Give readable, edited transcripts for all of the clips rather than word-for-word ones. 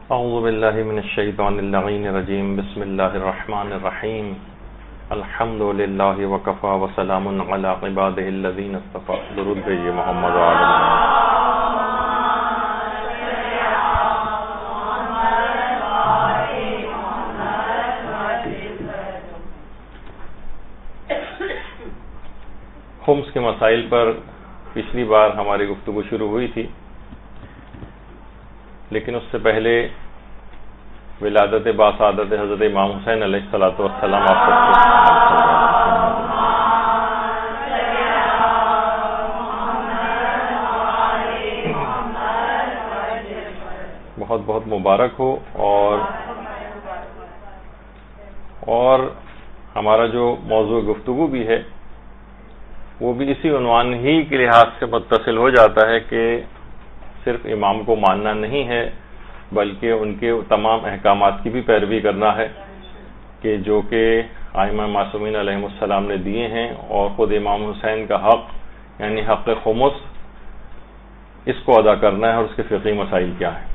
اعوذ باللہ من الشیطان اللعین الرجیم بسم اللہ الرحمن الرحیم الحمد للہ وکفی وسلام علی عبادہ الذین اصطفی. درود بھیجئے محمد و آل خمس کے مسائل پر پچھلی بار ہماری گفتگو شروع ہوئی تھی، لیکن اس سے پہلے ولادت باسعادت حضرت امام حسین علیہ الصلوۃ والسلام آپ سب کو بہت بہت مبارک ہو. اور ہمارا جو موضوع گفتگو بھی ہے وہ بھی اسی عنوان ہی کے لحاظ سے متصل ہو جاتا ہے کہ صرف امام کو ماننا نہیں ہے بلکہ ان کے تمام احکامات کی بھی پیروی کرنا ہے کہ جو کہ ائمہ معصومین علیہم السلام نے دیے ہیں، اور خود امام حسین کا حق یعنی حق خمس اس کو ادا کرنا ہے اور اس کے فقہی مسائل کیا ہیں.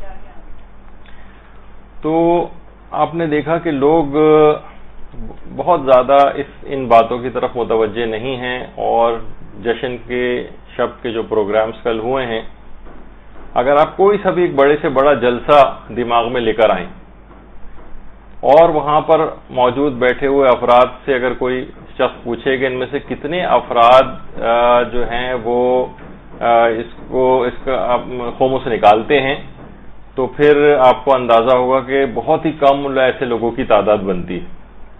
تو آپ نے دیکھا کہ لوگ بہت زیادہ ان باتوں کی طرف متوجہ نہیں ہیں، اور جشن کے شب کے جو پروگرامز کل ہوئے ہیں، اگر آپ کوئی سا بھی ایک بڑے سے بڑا جلسہ دماغ میں لے کر آئیں اور وہاں پر موجود بیٹھے ہوئے افراد سے اگر کوئی شخص پوچھے کہ ان میں سے کتنے افراد جو ہیں وہ اس کا خمس نکالتے ہیں، تو پھر آپ کو اندازہ ہوگا کہ بہت ہی کم ایسے لوگوں کی تعداد بنتی ہے.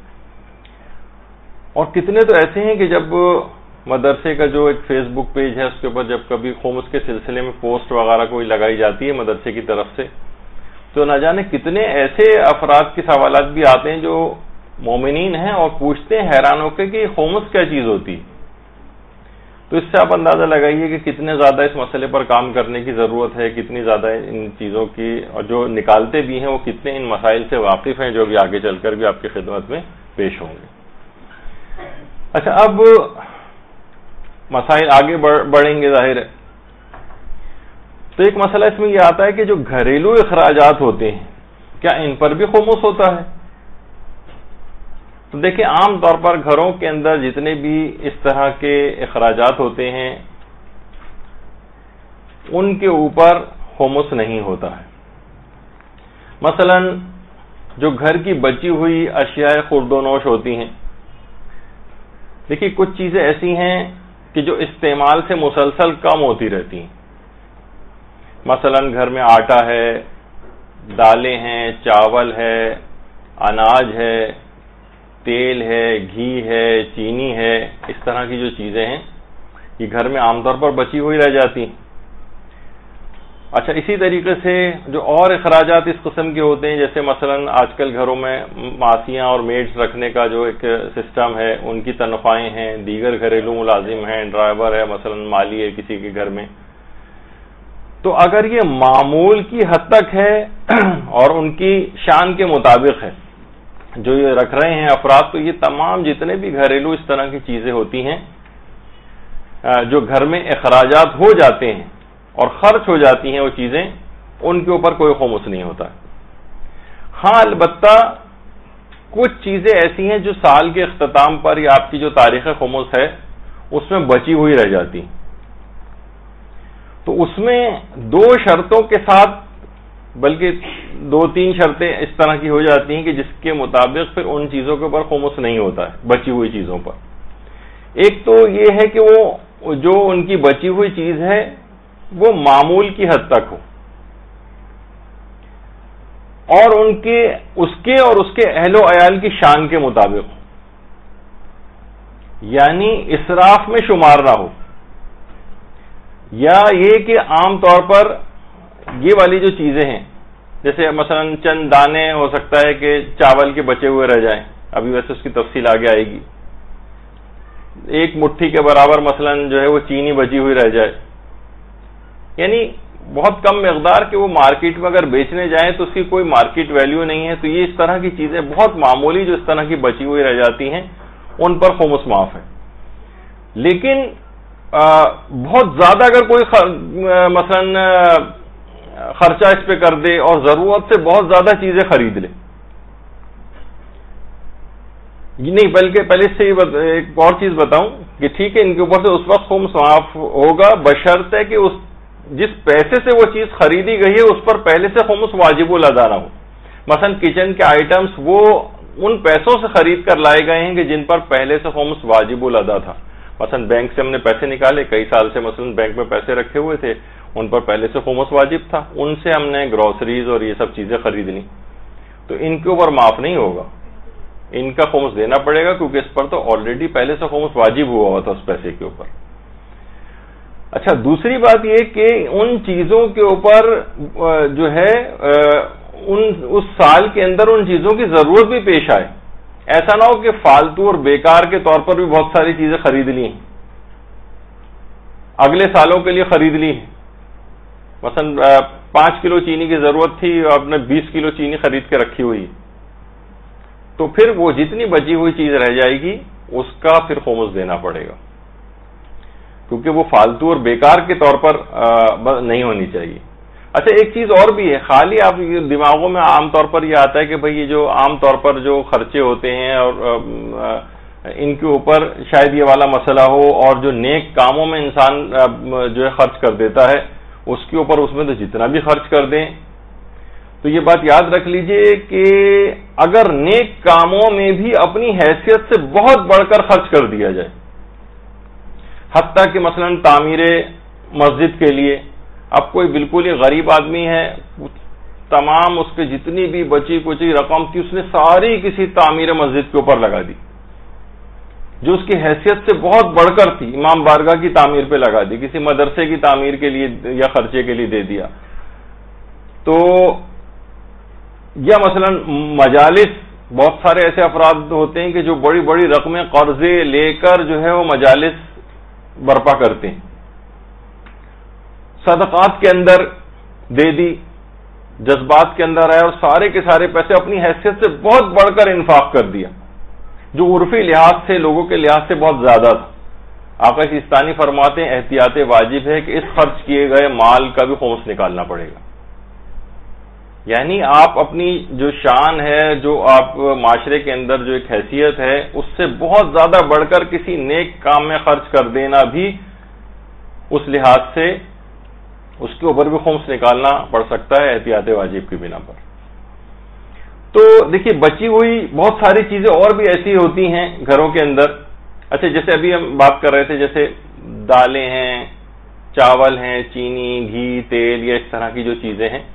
اور کتنے تو ایسے ہیں کہ جب مدرسے کا جو ایک فیس بک پیج ہے اس کے اوپر جب کبھی خمس کے سلسلے میں پوسٹ وغیرہ کوئی لگائی جاتی ہے مدرسے کی طرف سے، تو نہ جانے کتنے ایسے افراد کے سوالات بھی آتے ہیں جو مومنین ہیں اور پوچھتے ہیں حیران ہو کے کہ خمس کیا چیز ہوتی. تو اس سے آپ اندازہ لگائیے کہ کتنے زیادہ اس مسئلے پر کام کرنے کی ضرورت ہے، کتنی زیادہ ان چیزوں کی، اور جو نکالتے بھی ہیں وہ کتنے ان مسائل سے واقف ہیں جو بھی آگے چل کر بھی آپ کی خدمت میں پیش ہوں گے. اچھا، اب مسائل آگے بڑھیں گے ظاہر ہے. تو ایک مسئلہ اس میں یہ آتا ہے کہ جو گھریلو اخراجات ہوتے ہیں کیا ان پر بھی خمس ہوتا ہے؟ تو دیکھیں، عام طور پر گھروں کے اندر جتنے بھی اس طرح کے اخراجات ہوتے ہیں ان کے اوپر خمس نہیں ہوتا ہے. مثلا جو گھر کی بچی ہوئی اشیاء خورد و نوش ہوتی ہیں، دیکھیے کچھ چیزیں ایسی ہیں کہ جو استعمال سے مسلسل کم ہوتی رہتی ہیں. مثلا گھر میں آٹا ہے، دالیں ہیں، چاول ہے، اناج ہے، تیل ہے، گھی ہے، چینی ہے، اس طرح کی جو چیزیں ہیں یہ گھر میں عام طور پر بچی ہوئی رہ جاتی ہیں. اچھا، اسی طریقے سے جو اور اخراجات اس قسم کے ہوتے ہیں، جیسے مثلا آج کل گھروں میں ماسیاں اور میڈز رکھنے کا جو ایک سسٹم ہے، ان کی تنخواہیں ہیں، دیگر گھریلو ملازم ہیں، ڈرائیور ہے، مثلا مالی ہے کسی کے گھر میں. تو اگر یہ معمول کی حد تک ہے اور ان کی شان کے مطابق ہے جو یہ رکھ رہے ہیں افراد، تو یہ تمام جتنے بھی گھریلو اس طرح کی چیزیں ہوتی ہیں جو گھر میں اخراجات ہو جاتے ہیں اور خرچ ہو جاتی ہیں وہ چیزیں، ان کے اوپر کوئی خمس نہیں ہوتا. ہاں، البتہ کچھ چیزیں ایسی ہیں جو سال کے اختتام پر یا آپ کی جو تاریخ خمس ہے اس میں بچی ہوئی رہ جاتی ہیں، تو اس میں دو شرطوں کے ساتھ، بلکہ دو تین شرطیں اس طرح کی ہو جاتی ہیں کہ جس کے مطابق پھر ان چیزوں کے اوپر خمس نہیں ہوتا ہے بچی ہوئی چیزوں پر. ایک تو یہ ہے کہ وہ جو ان کی بچی ہوئی چیز ہے وہ معمول کی حد تک ہو، اور اس کے اور اس کے اہل و عیال کی شان کے مطابق ہو، یعنی اسراف میں شمار نہ ہو. یا یہ کہ عام طور پر یہ والی جو چیزیں ہیں، جیسے مثلا چند دانے ہو سکتا ہے کہ چاول کے بچے ہوئے رہ جائیں، ابھی ویسے اس کی تفصیل آگے آئے گی. ایک مٹھی کے برابر مثلا جو ہے وہ چینی بچی ہوئی رہ جائے، یعنی بہت کم مقدار کہ وہ مارکیٹ میں اگر بیچنے جائیں تو اس کی کوئی مارکیٹ ویلیو نہیں ہے. تو یہ اس طرح کی چیزیں بہت معمولی جو اس طرح کی بچی ہوئی رہ جاتی ہیں ان پر خمس معاف ہے. لیکن بہت زیادہ اگر کوئی مثلا خرچہ اس پہ کر دے اور ضرورت سے بہت زیادہ چیزیں خرید لے. نہیں بلکہ پہلے سے ایک اور چیز بتاؤں کہ ٹھیک ہے ان کے اوپر سے اس وقت خمس معاف ہوگا بشرط ہے کہ اس جس پیسے سے وہ چیز خریدی گئی ہے اس پر پہلے سے خمس واجب الادا نہ ہو. مثلا کچن کے آئٹمس وہ ان پیسوں سے خرید کر لائے گئے ہیں کہ جن پر پہلے سے خمس واجب الادا تھا. مثلا بینک سے ہم نے پیسے نکالے، کئی سال سے مثلا بینک میں پیسے رکھے ہوئے تھے، ان پر پہلے سے خمس واجب تھا، ان سے ہم نے گروسریز اور یہ سب چیزیں خرید لی، تو ان کے اوپر معاف نہیں ہوگا، ان کا خمس دینا پڑے گا کیونکہ اس پر تو آلریڈی پہلے سے خمس واجب ہوا ہوا تھا اس پیسے کے اوپر. اچھا دوسری بات یہ کہ ان چیزوں کے اوپر جو ہے اس سال کے اندر ان چیزوں کی ضرورت بھی پیش آئے. ایسا نہ ہو کہ فالتو اور بیکار کے طور پر بھی بہت ساری چیزیں خرید لی ہیں، اگلے سالوں کے لیے خرید لی ہیں. مثلا 5 کلو چینی کی ضرورت تھی، آپ نے 20 کلو چینی خرید کے رکھی ہوئی، تو پھر وہ جتنی بچی ہوئی چیز رہ جائے گی اس کا پھر خمس دینا پڑے گا، کیونکہ وہ فالتو اور بیکار کے طور پر نہیں ہونی چاہیے. اچھا ایک چیز اور بھی ہے، خالی آپ دماغوں میں عام طور پر یہ آتا ہے کہ بھئی یہ جو عام طور پر جو خرچے ہوتے ہیں اور ان کے اوپر شاید یہ والا مسئلہ ہو، اور جو نیک کاموں میں انسان جو ہے خرچ کر دیتا ہے اس کے اوپر اس میں تو جتنا بھی خرچ کر دیں. تو یہ بات یاد رکھ لیجئے کہ اگر نیک کاموں میں بھی اپنی حیثیت سے بہت بڑھ کر خرچ کر دیا جائے، حتیٰ کہ مثلا تعمیر مسجد کے لیے اب کوئی بالکل ہی غریب آدمی ہے، تمام اس کے جتنی بھی بچی کچی رقم تھی اس نے ساری کسی تعمیر مسجد کے اوپر لگا دی، جو اس کی حیثیت سے بہت بڑھ کر تھی، امام بارگاہ کی تعمیر پہ لگا دی، کسی مدرسے کی تعمیر کے لیے یا خرچے کے لیے دے دیا. تو یا مثلا مجالس، بہت سارے ایسے افراد ہوتے ہیں کہ جو بڑی بڑی رقمیں قرضے لے کر جو ہے وہ مجالس برپا کرتے ہیں، صدقات کے اندر دے دی، جذبات کے اندر آئے اور سارے کے سارے پیسے اپنی حیثیت سے بہت بڑھ کر انفاق کر دیا، جو عرفی لحاظ سے لوگوں کے لحاظ سے بہت زیادہ تھا. آقا سیستانی فرماتے ہیں احتیاط واجب ہے کہ اس خرچ کیے گئے مال کا بھی خمس نکالنا پڑے گا. یعنی آپ اپنی جو شان ہے، جو آپ معاشرے کے اندر جو ایک حیثیت ہے، اس سے بہت زیادہ بڑھ کر کسی نیک کام میں خرچ کر دینا بھی اس لحاظ سے اس کے اوپر بھی خمس نکالنا پڑ سکتا ہے احتیاط واجب کی بنا پر. تو دیکھیے بچی ہوئی بہت ساری چیزیں اور بھی ایسی ہوتی ہیں گھروں کے اندر. اچھا جیسے ابھی ہم بات کر رہے تھے، جیسے دالیں ہیں، چاول ہیں، چینی، گھی، تیل، یا اس طرح کی جو چیزیں ہیں.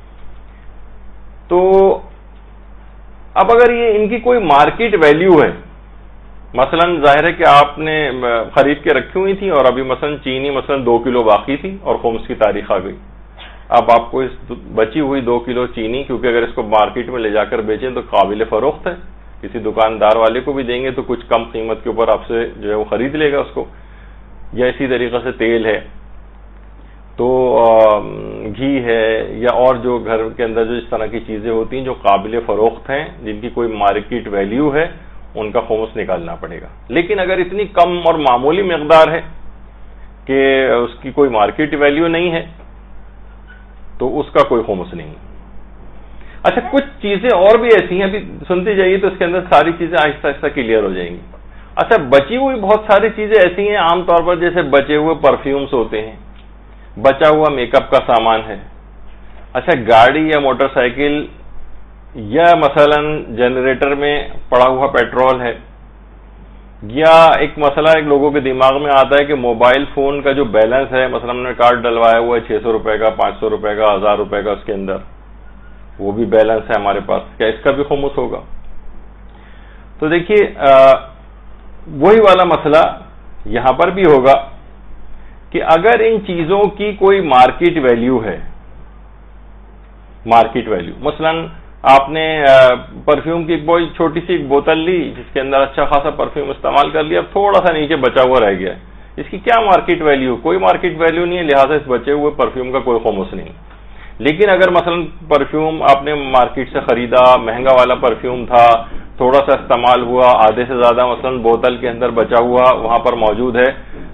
تو اب اگر یہ ان کی کوئی مارکیٹ ویلیو ہے، مثلا ظاہر ہے کہ آپ نے خرید کے رکھی ہوئی تھی اور ابھی مثلا چینی مثلا 2 کلو باقی تھی اور خمس کی تاریخ آ گئی، اب آپ کو اس بچی ہوئی 2 کلو چینی، کیونکہ اگر اس کو مارکیٹ میں لے جا کر بیچیں تو قابل فروخت ہے، کسی دکاندار والے کو بھی دیں گے تو کچھ کم قیمت کے اوپر آپ سے جو ہے وہ خرید لے گا اس کو. یا اسی طریقے سے تیل ہے، تو گھی ہے، یا اور جو گھر کے اندر جو اس طرح کی چیزیں ہوتی ہیں جو قابل فروخت ہیں، جن کی کوئی مارکیٹ ویلیو ہے، ان کا خمس نکالنا پڑے گا. لیکن اگر اتنی کم اور معمولی مقدار ہے کہ اس کی کوئی مارکیٹ ویلیو نہیں ہے تو اس کا کوئی خمس نہیں. اچھا کچھ چیزیں اور بھی ایسی ہیں، ابھی سنتے جائیے تو اس کے اندر ساری چیزیں آہستہ آہستہ کلیئر ہو جائیں گی. اچھا بچی ہوئی بہت ساری چیزیں ایسی ہیں عام طور پر، جیسے بچے ہوئے پرفیومز ہوتے ہیں، بچا ہوا میک اپ کا سامان ہے. اچھا گاڑی یا موٹر سائیکل یا مثلا جنریٹر میں پڑا ہوا پیٹرول ہے، یا ایک مسئلہ ایک لوگوں کے دماغ میں آتا ہے کہ موبائل فون کا جو بیلنس ہے، مثلا ہم نے کارڈ ڈلوایا ہوا ہے 600 روپے کا، 500 روپے کا، 1000 روپے کا، اس کے اندر وہ بھی بیلنس ہے ہمارے پاس، کیا اس کا بھی خمس ہوگا؟ تو دیکھیے وہی والا مسئلہ یہاں پر بھی ہوگا کہ اگر ان چیزوں کی کوئی مارکیٹ ویلیو ہے، مارکیٹ ویلیو مثلا آپ نے پرفیوم کی کوئی چھوٹی سی ایک بوتل لی جس کے اندر اچھا خاصا پرفیوم استعمال کر لیا، اب تھوڑا سا نیچے بچا ہوا رہ گیا، اس کی کیا مارکیٹ ویلیو؟ کوئی مارکیٹ ویلیو نہیں ہے، لہٰذا اس بچے ہوئے پرفیوم کا کوئی خمس نہیں. لیکن اگر مثلا پرفیوم آپ نے مارکیٹ سے خریدا، مہنگا والا پرفیوم تھا، تھوڑا سا استعمال ہوا، آدھے سے زیادہ مثلا بوتل کے اندر بچا ہوا وہاں پر موجود ہے،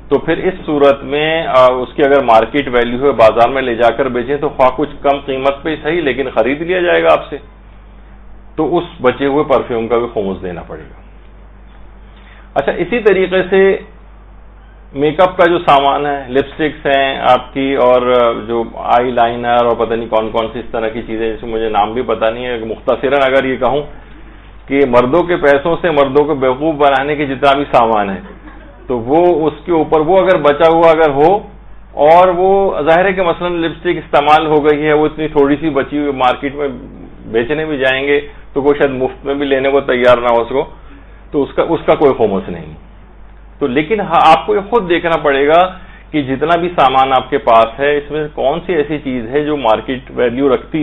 تو پھر اس صورت میں اس کی اگر مارکیٹ ویلیو ہے بازار میں لے جا کر بیچیں تو خواہ کچھ کم قیمت پہ صحیح لیکن خرید لیا جائے گا آپ سے، تو اس بچے ہوئے پرفیوم کا بھی خمس دینا پڑے گا۔ اچھا، اسی طریقے سے میک اپ کا جو سامان ہے، لپسٹکس ہیں آپ کی، اور جو آئی لائنر اور پتہ نہیں کون کون سی اس طرح کی چیزیں جس میں مجھے نام بھی پتہ نہیں ہے، مختصراً اگر یہ کہوں کہ مردوں کے پیسوں سے مردوں کو بیوقوف بنانے کے جتنا بھی سامان ہے تو وہ اس کے اوپر وہ اگر بچا ہوا اگر ہو، اور وہ ظاہر ہے کہ مثلا لپسٹک استعمال ہو گئی ہے، وہ اتنی تھوڑی سی بچی ہوئی مارکیٹ میں بیچنے بھی جائیں گے تو کوئی شاید مفت میں بھی لینے کو تیار نہ ہو اس کو، تو اس کا کوئی خمس نہیں۔ تو لیکن آپ کو یہ خود دیکھنا پڑے گا کہ جتنا بھی سامان آپ کے پاس ہے اس میں کون سی ایسی چیز ہے جو مارکیٹ ویلیو رکھتی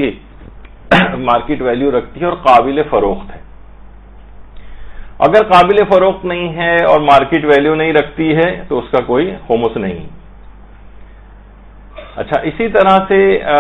ہے اور قابل فروخت ہے۔ اگر قابل فروخت نہیں ہے اور مارکیٹ ویلیو نہیں رکھتی ہے تو اس کا کوئی خمس نہیں۔ اچھا، اسی طرح سے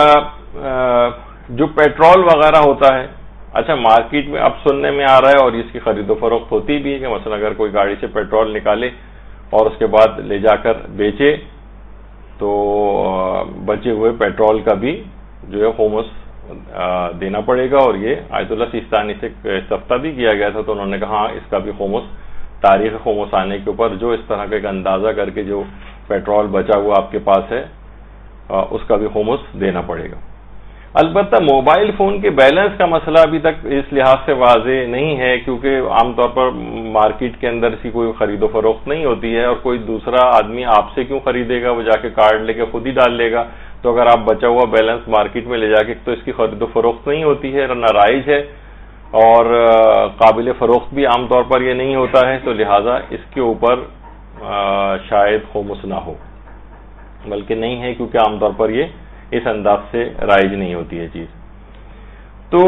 جو پیٹرول وغیرہ ہوتا ہے، اچھا مارکیٹ میں اب سننے میں آ رہا ہے اور اس کی خرید و فروخت ہوتی بھی ہے کہ مثلا اگر کوئی گاڑی سے پیٹرول نکالے اور اس کے بعد لے جا کر بیچے تو بچے ہوئے پیٹرول کا بھی جو ہے خمس دینا پڑے گا، اور یہ آیت اللہ سیستانی سے ہفتہ بھی کیا گیا تھا تو انہوں نے کہا اس کا بھی خمس، تاریخ خمس آنے کے اوپر جو اس طرح کا ایک اندازہ کر کے جو پیٹرول بچا ہوا آپ کے پاس ہے اس کا بھی خمس دینا پڑے گا۔ البتہ موبائل فون کے بیلنس کا مسئلہ ابھی تک اس لحاظ سے واضح نہیں ہے کیونکہ عام طور پر مارکیٹ کے اندر اس کی کوئی خرید و فروخت نہیں ہوتی ہے، اور کوئی دوسرا آدمی آپ سے کیوں خریدے گا، وہ جا کے کارڈ لے کے خود ہی ڈال لے گا۔ تو اگر آپ بچا ہوا بیلنس مارکیٹ میں لے جا کے تو اس کی خرید و فروخت نہیں ہوتی ہے، نہ رائج ہے، اور قابل فروخت بھی عام طور پر یہ نہیں ہوتا ہے، تو لہٰذا اس کے اوپر شاید خمس نہ ہو، بلکہ نہیں ہے کیونکہ عام طور پر یہ اس انداز سے رائج نہیں ہوتی ہے چیز۔ تو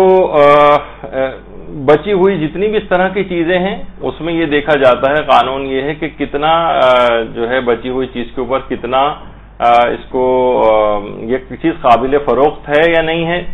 بچی ہوئی جتنی بھی اس طرح کی چیزیں ہیں اس میں یہ دیکھا جاتا ہے، قانون یہ ہے کہ کتنا جو ہے بچی ہوئی چیز کے اوپر کتنا اس کو یہ چیز قابل فروخت ہے یا نہیں ہے،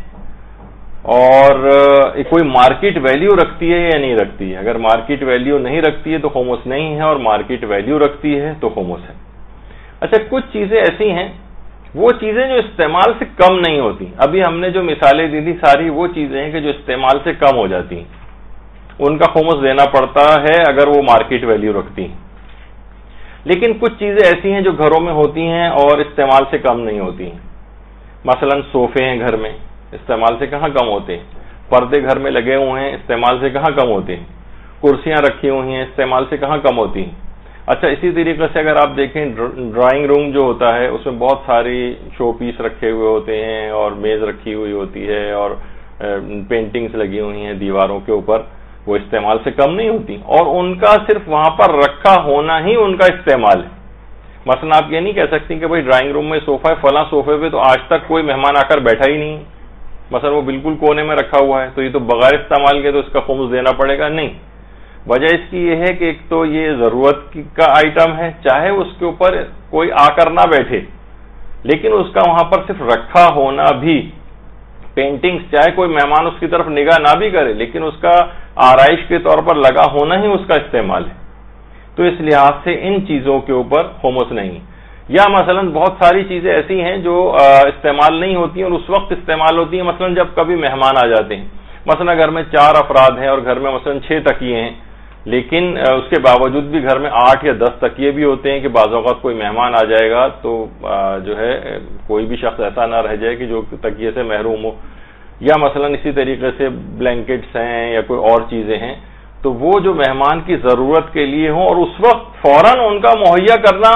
اور کوئی مارکیٹ ویلیو رکھتی ہے یا نہیں رکھتی ہے۔ اگر مارکیٹ ویلیو نہیں رکھتی ہے تو خمس نہیں ہے، اور مارکیٹ ویلیو رکھتی ہے تو خمس ہے۔ اچھا، کچھ چیزیں ایسی ہیں، وہ چیزیں جو استعمال سے کم نہیں ہوتی، ابھی ہم نے جو مثالیں دی تھی ساری وہ چیزیں ہیں کہ جو استعمال سے کم ہو جاتی ہیں، ان کا خمس دینا پڑتا ہے اگر وہ مارکیٹ ویلیو رکھتی ہیں۔ لیکن کچھ چیزیں ایسی ہیں جو گھروں میں ہوتی ہیں اور استعمال سے کم نہیں ہوتی ہیں، مثلا صوفے ہیں گھر میں، استعمال سے کہاں کم ہوتے ہیں، پردے گھر میں لگے ہوئے ہیں، استعمال سے کہاں کم ہوتے ہیں، کرسیاں رکھی ہوئی ہیں، استعمال سے کہاں کم ہوتی ہیں۔ اچھا، اسی طریقے سے اگر آپ دیکھیں ڈرائنگ روم جو ہوتا ہے اس میں بہت ساری شو پیس رکھے ہوئے ہوتے ہیں، اور میز رکھی ہوئی ہوتی ہے، اور پینٹنگز لگی ہوئی ہیں دیواروں کے اوپر، وہ استعمال سے کم نہیں ہوتی، اور ان کا صرف وہاں پر رکھا ہونا ہی ان کا استعمال ہے۔ مثلا آپ یہ نہیں کہہ سکتی کہ بھائی ڈرائنگ روم میں صوفہ ہے، فلاں صوفے پہ تو آج تک کوئی مہمان آ کر بیٹھا ہی نہیں، مثلا وہ بالکل کونے میں رکھا ہوا ہے تو یہ تو بغیر استعمال کے تو اس کا خمس دینا پڑے گا، نہیں۔ وجہ اس کی یہ ہے کہ ایک تو یہ ضرورت کا آئٹم ہے، چاہے اس کے اوپر کوئی آ کر نہ بیٹھے لیکن اس کا وہاں پر صرف رکھا ہونا بھی، پینٹنگز چاہے کوئی مہمان اس کی طرف نگاہ نہ بھی کرے لیکن اس کا آرائش کے طور پر لگا ہونا ہی اس کا استعمال ہے، تو اس لحاظ سے ان چیزوں کے اوپر خمس نہیں۔ یا مثلا بہت ساری چیزیں ایسی ہیں جو استعمال نہیں ہوتی ہیں اور اس وقت استعمال ہوتی ہیں، مثلا جب کبھی مہمان آ جاتے ہیں، مثلا گھر میں 4 افراد ہیں اور گھر میں مثلا 6 تکیے ہیں، لیکن اس کے باوجود بھی گھر میں 8 یا 10 تکیے بھی ہوتے ہیں کہ بعض اوقات کوئی مہمان آ جائے گا تو جو ہے کوئی بھی شخص ایسا نہ رہ جائے کہ جو تکیے سے محروم ہو، یا مثلا اسی طریقے سے بلینکٹس ہیں یا کوئی اور چیزیں ہیں، تو وہ جو مہمان کی ضرورت کے لیے ہوں اور اس وقت فوراً ان کا مہیا کرنا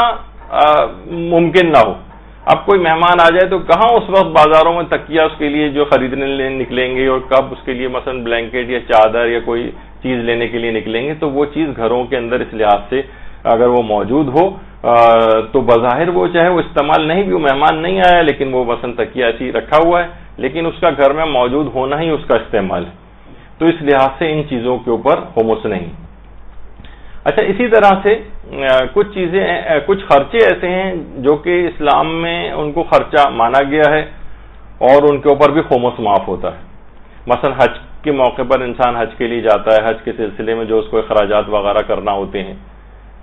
ممکن نہ ہو۔ اب کوئی مہمان آ جائے تو کہاں اس وقت بازاروں میں تکیہ اس کے لیے جو خریدنے نکلیں گے، اور کب اس کے لیے مثلا بلینکٹ یا چادر یا کوئی چیز لینے کے لیے نکلیں گے، تو وہ چیز گھروں کے اندر اس لحاظ سے اگر وہ موجود ہو تو بظاہر وہ چاہے وہ استعمال نہیں بھی، وہ مہمان نہیں آیا لیکن وہ مثلا تکیہ ایسی رکھا ہوا ہے لیکن اس کا گھر میں موجود ہونا ہی اس کا استعمال ہے، تو اس لحاظ سے ان چیزوں کے اوپر خمس نہیں۔ اچھا، اسی طرح سے کچھ چیزیں، کچھ خرچے ایسے ہیں جو کہ اسلام میں ان کو خرچہ مانا گیا ہے اور ان کے اوپر بھی خمس معاف ہوتا ہے۔ مثلا حج کے موقع پر انسان حج کے لیے جاتا ہے، حج کے سلسلے میں جو اس کو اخراجات وغیرہ کرنا ہوتے ہیں،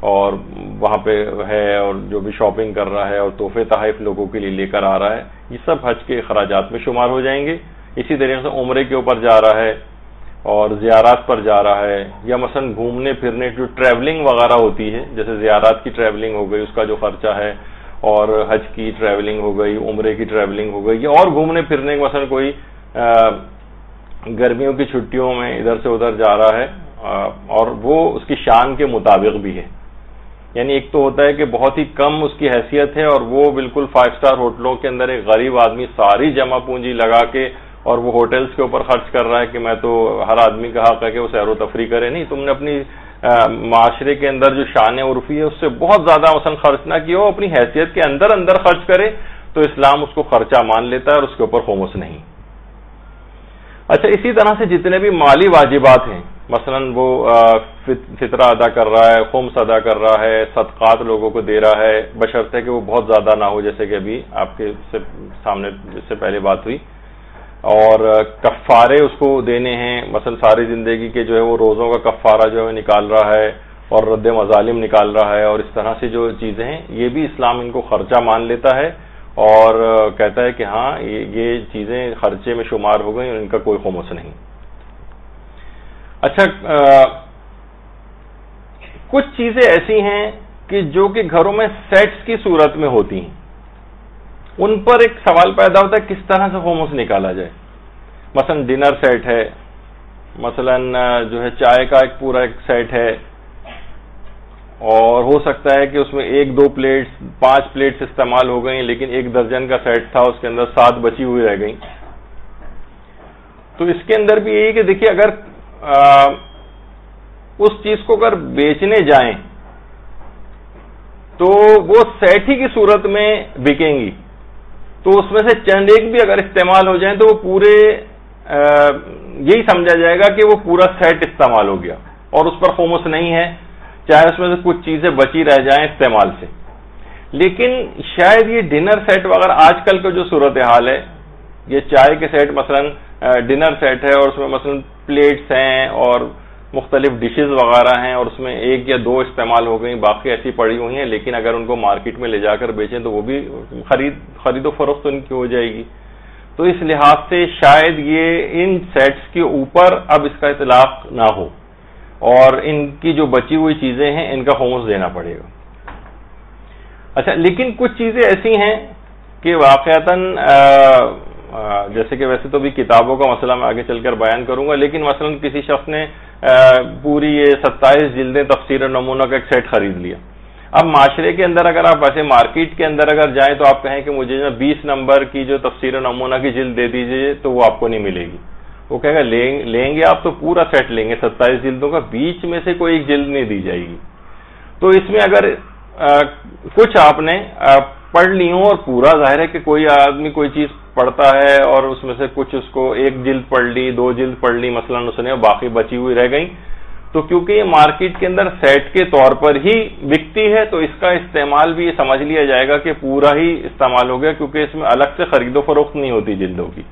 اور وہاں پہ ہے اور جو بھی شاپنگ کر رہا ہے اور تحفے تحائف لوگوں کے لیے لے کر آ رہا ہے، یہ سب حج کے اخراجات میں شمار ہو جائیں گے۔ اسی طریقے سے عمرے کے اوپر جا رہا ہے اور زیارات پر جا رہا ہے، یا مثلا گھومنے پھرنے جو ٹریولنگ وغیرہ ہوتی ہے، جیسے زیارات کی ٹریولنگ ہو گئی، اس کا جو خرچہ ہے، اور حج کی ٹریولنگ ہو گئی، عمرے کی ٹریولنگ ہو گئی، یا اور گھومنے پھرنے مثلا کوئی گرمیوں کی چھٹیوں میں ادھر سے ادھر جا رہا ہے، اور وہ اس کی شان کے مطابق بھی ہے۔ یعنی ایک تو ہوتا ہے کہ بہت ہی کم اس کی حیثیت ہے اور وہ بالکل 5 اسٹار ہوٹلوں کے اندر ایک غریب آدمی ساری جمع پونجی لگا کے اور وہ ہوٹلز کے اوپر خرچ کر رہا ہے کہ میں تو ہر آدمی کا حق ہے کہ وہ سیر و تفریح کرے۔ نہیں، تم نے اپنی معاشرے کے اندر جو شان عرفی ہے اس سے بہت زیادہ مثلا خرچ نہ کیا ہو، اپنی حیثیت کے اندر اندر خرچ کرے تو اسلام اس کو خرچہ مان لیتا ہے اور اس کے اوپر خمس نہیں۔ اچھا، اسی طرح سے جتنے بھی مالی واجبات ہیں، مثلا وہ فطرہ ادا کر رہا ہے، خمس ادا کر رہا ہے، صدقات لوگوں کو دے رہا ہے، بشرطے کہ وہ بہت زیادہ نہ ہو، جیسے کہ ابھی آپ کے سامنے جس سے پہلے بات ہوئی، اور کفارے اس کو دینے ہیں، مثلا ساری زندگی کے جو ہے وہ روزوں کا کفارہ جو ہے نکال رہا ہے اور رد مظالم نکال رہا ہے، اور اس طرح سے جو چیزیں ہیں یہ بھی اسلام ان کو خرچہ مان لیتا ہے اور کہتا ہے کہ ہاں یہ چیزیں خرچے میں شمار ہو گئیں اور ان کا کوئی خمس نہیں۔ اچھا، کچھ چیزیں ایسی ہیں کہ جو کہ گھروں میں سیٹس کی صورت میں ہوتی ہیں، ان پر ایک سوال پیدا ہوتا ہے کس طرح سے خمس نکالا جائے۔ مثلا ڈنر سیٹ ہے، مثلا جو ہے چائے کا ایک پورا ایک سیٹ ہے، اور ہو سکتا ہے کہ اس میں 1-2 پلیٹس 5 پلیٹس استعمال ہو گئیں، لیکن 1 درجن کا سیٹ تھا، اس کے اندر 7 بچی ہوئی رہ گئیں۔ تو اس کے اندر بھی یہی کہ دیکھیے، اگر اس چیز کو اگر بیچنے جائیں تو وہ سیٹ ہی کی صورت میں بکیں گی، تو اس میں سے چند ایک بھی اگر استعمال ہو جائیں تو وہ پورے یہی سمجھا جائے گا کہ وہ پورا سیٹ استعمال ہو گیا اور اس پر خمس نہیں ہے، چاہے اس میں سے کچھ چیزیں بچی رہ جائیں استعمال سے۔ لیکن شاید یہ ڈنر سیٹ وغیرہ آج کل کا جو صورتحال ہے، یہ چائے کے سیٹ مثلا ڈنر سیٹ ہے اور اس میں مثلا پلیٹس ہیں اور مختلف ڈشز وغیرہ ہیں، اور اس میں 1 یا 2 استعمال ہو گئیں، باقی ایسی پڑی ہوئی ہیں، لیکن اگر ان کو مارکیٹ میں لے جا کر بیچیں تو وہ بھی خرید و فروخت ان کی ہو جائے گی۔ تو اس لحاظ سے شاید یہ ان سیٹس کے اوپر اب اس کا اطلاق نہ ہو، اور ان کی جو بچی ہوئی چیزیں ہیں ان کا خمس دینا پڑے گا۔ اچھا، لیکن کچھ چیزیں ایسی ہیں کہ واقعتاً جیسے کہ ویسے تو بھی کتابوں کا مسئلہ میں آگے چل کر بیان کروں گا، لیکن مثلا کسی شخص نے پوری یہ 27 جلدیں تفسیر نمونہ کا ایک سیٹ خرید لیا۔ اب معاشرے کے اندر اگر آپ ایسے مارکیٹ کے اندر اگر جائیں تو آپ کہیں کہ مجھے 20 نمبر کی جو تفسیر نمونہ کی جلد دے دیجیے، تو وہ آپ کو نہیں ملے گی۔ وہ کہے گا لیں گے آپ تو پورا سیٹ لیں گے 27 جلدوں کا، بیچ میں سے کوئی ایک جلد نہیں دی جائے گی۔ تو اس میں اگر کچھ آپ نے پڑھ لی ہوں، اور پورا ظاہر ہے کہ کوئی آدمی کوئی چیز پڑھتا ہے اور اس میں سے کچھ اس کو 1 جلد پڑھ لی، 2 جلد پڑھ لی مثلا اس نے، باقی بچی ہوئی رہ گئی، تو کیونکہ یہ مارکیٹ کے اندر سیٹ کے طور پر ہی بکتی ہے تو اس کا استعمال بھی یہ سمجھ لیا جائے گا کہ پورا ہی استعمال ہو گیا، کیونکہ اس میں الگ سے خرید و فروخت نہیں ہوتی جلدوں کی۔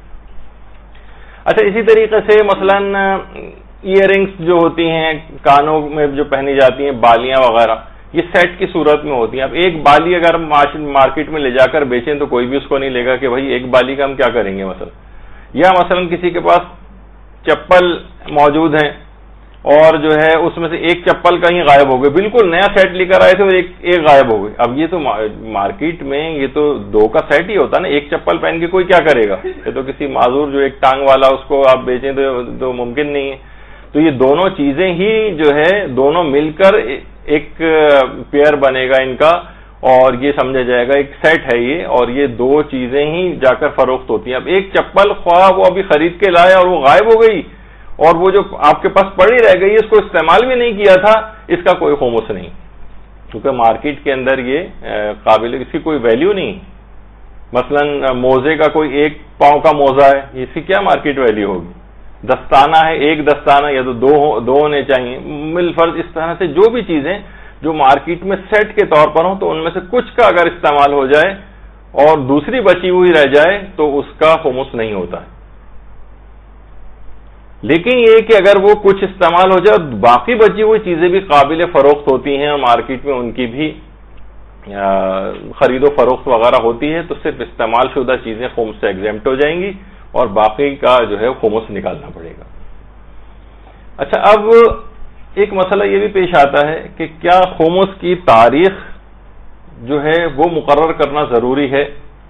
اچھا، اسی طریقے سے مثلا ایئر رنگس جو ہوتی ہیں، کانوں میں جو پہنی جاتی ہیں، بالیاں وغیرہ، یہ سیٹ کی صورت میں ہوتی ہیں۔ اب ایک بالی اگر مارکیٹ میں لے جا کر بیچیں تو کوئی بھی اس کو نہیں لے گا کہ بھائی ایک بالی کا ہم کیا کریں گے مثلا۔ یا مثلا کسی کے پاس چپل موجود ہیں اور جو ہے اس میں سے ایک چپل کہیں غائب ہو گئی، بالکل نیا سیٹ لے کر آئے تھے، ایک غائب ہو گئی۔ اب یہ تو مارکیٹ میں یہ تو 2 کا سیٹ ہی ہوتا نا، ایک چپل پہن کے کوئی کیا کرے گا؟ یہ تو کسی معذور جو ایک ٹانگ والا اس کو آپ بیچیں تو ممکن نہیں ہے۔ تو یہ دونوں چیزیں ہی جو ہے دونوں مل کر ایک پیئر بنے گا ان کا، اور یہ سمجھا جائے گا ایک سیٹ ہے یہ، اور یہ 2 چیزیں ہی جا کر فروخت ہوتی ہیں۔ اب ایک چپل خواہ وہ ابھی خرید کے لائے اور وہ غائب ہو گئی، اور وہ جو آپ کے پاس پڑی رہ گئی اس کو استعمال بھی نہیں کیا تھا، اس کا کوئی خمس نہیں، کیونکہ مارکیٹ کے اندر یہ قابل، اس کی کوئی ویلیو نہیں۔ مثلا موزے کا کوئی 1 پاؤں کا موزہ ہے، اس کی کیا مارکیٹ ویلیو ہوگی؟ دستانہ ہے، 1 دستانہ یا تو 2 ہونے چاہیے مل فرض۔ اس طرح سے جو بھی چیزیں جو مارکیٹ میں سیٹ کے طور پر ہوں تو ان میں سے کچھ کا اگر استعمال ہو جائے اور دوسری بچی ہوئی رہ جائے تو اس کا خمس نہیں ہوتا ہے۔ لیکن یہ کہ اگر وہ کچھ استعمال ہو جائے، باقی بچی ہوئی چیزیں بھی قابل فروخت ہوتی ہیں اور مارکیٹ میں ان کی بھی خرید و فروخت وغیرہ ہوتی ہے، تو صرف استعمال شدہ چیزیں خمس سے ایگزیمپٹ ہو جائیں گی اور باقی کا جو ہے خمس نکالنا پڑے گا۔ اچھا، اب ایک مسئلہ یہ بھی پیش آتا ہے کہ کیا خمس کی تاریخ جو ہے وہ مقرر کرنا ضروری ہے؟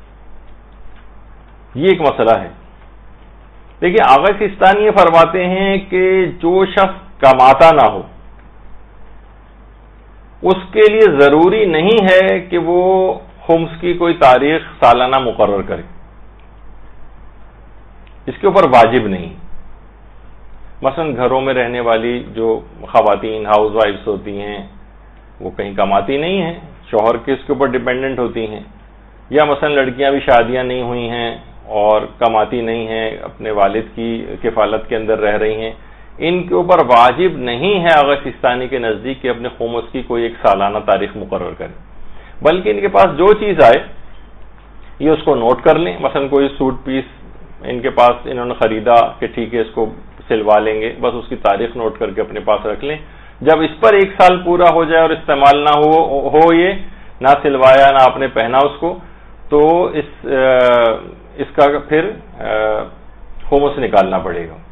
یہ ایک مسئلہ ہے۔ دیکھیے، آغا سیستانی یہ فرماتے ہیں کہ جو شخص کماتا نہ ہو اس کے لیے ضروری نہیں ہے کہ وہ خمس کی کوئی تاریخ سالانہ مقرر کرے، اس کے اوپر واجب نہیں۔ مثلا گھروں میں رہنے والی جو خواتین ہاؤس وائفز ہوتی ہیں وہ کہیں کماتی نہیں ہیں، شوہر کے اس کے اوپر ڈیپینڈنٹ ہوتی ہیں، یا مثلا لڑکیاں بھی شادیاں نہیں ہوئی ہیں اور کماتی نہیں ہیں، اپنے والد کی کفالت کے اندر رہ رہی ہیں، ان کے اوپر واجب نہیں ہے آغا سیستانی کے نزدیک کہ اپنے خمس کی کوئی ایک سالانہ تاریخ مقرر کریں، بلکہ ان کے پاس جو چیز آئے یہ اس کو نوٹ کر لیں۔ مثلا کوئی سوٹ پیس ان کے پاس انہوں نے خریدا کہ ٹھیک ہے اس کو سلوا لیں گے، بس اس کی تاریخ نوٹ کر کے اپنے پاس رکھ لیں۔ جب اس پر 1 سال پورا ہو جائے اور استعمال نہ ہو یہ نہ سلوایا نہ آپ نے پہنا اس کو، تو اس کا پھر خمس نکالنا پڑے گا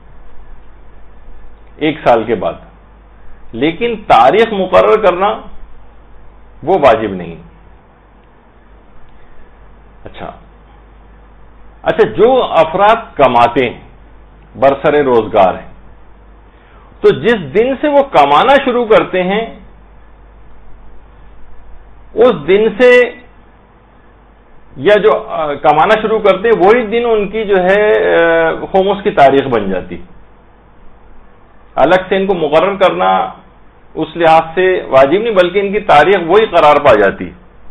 1 سال کے بعد، لیکن تاریخ مقرر کرنا وہ واجب نہیں۔ اچھا، جو افراد کماتے ہیں، برسر روزگار ہیں، تو جس دن سے وہ کمانا شروع کرتے ہیں اس دن سے، یا جو کمانا شروع کرتے ہیں وہی دن ان کی جو ہے خمس کی تاریخ بن جاتی۔ الگ سے ان کو مقرر کرنا اس لحاظ سے واجب نہیں، بلکہ ان کی تاریخ وہی قرار پا جاتی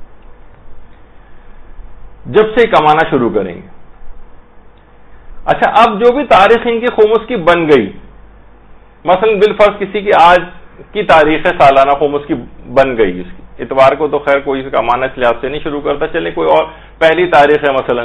جب سے کمانا شروع کریں گے۔ اچھا، اب جو بھی تاریخ ان کی خمس کی بن گئی، مثلا بالفرض کسی کی آج کی تاریخ سالانہ خمس کی بن گئی، اس کی اتوار کو تو خیر کوئی کمانا اس لحاظ سے نہیں شروع کرتا، چلے کوئی اور پہلی تاریخ ہے مثلا،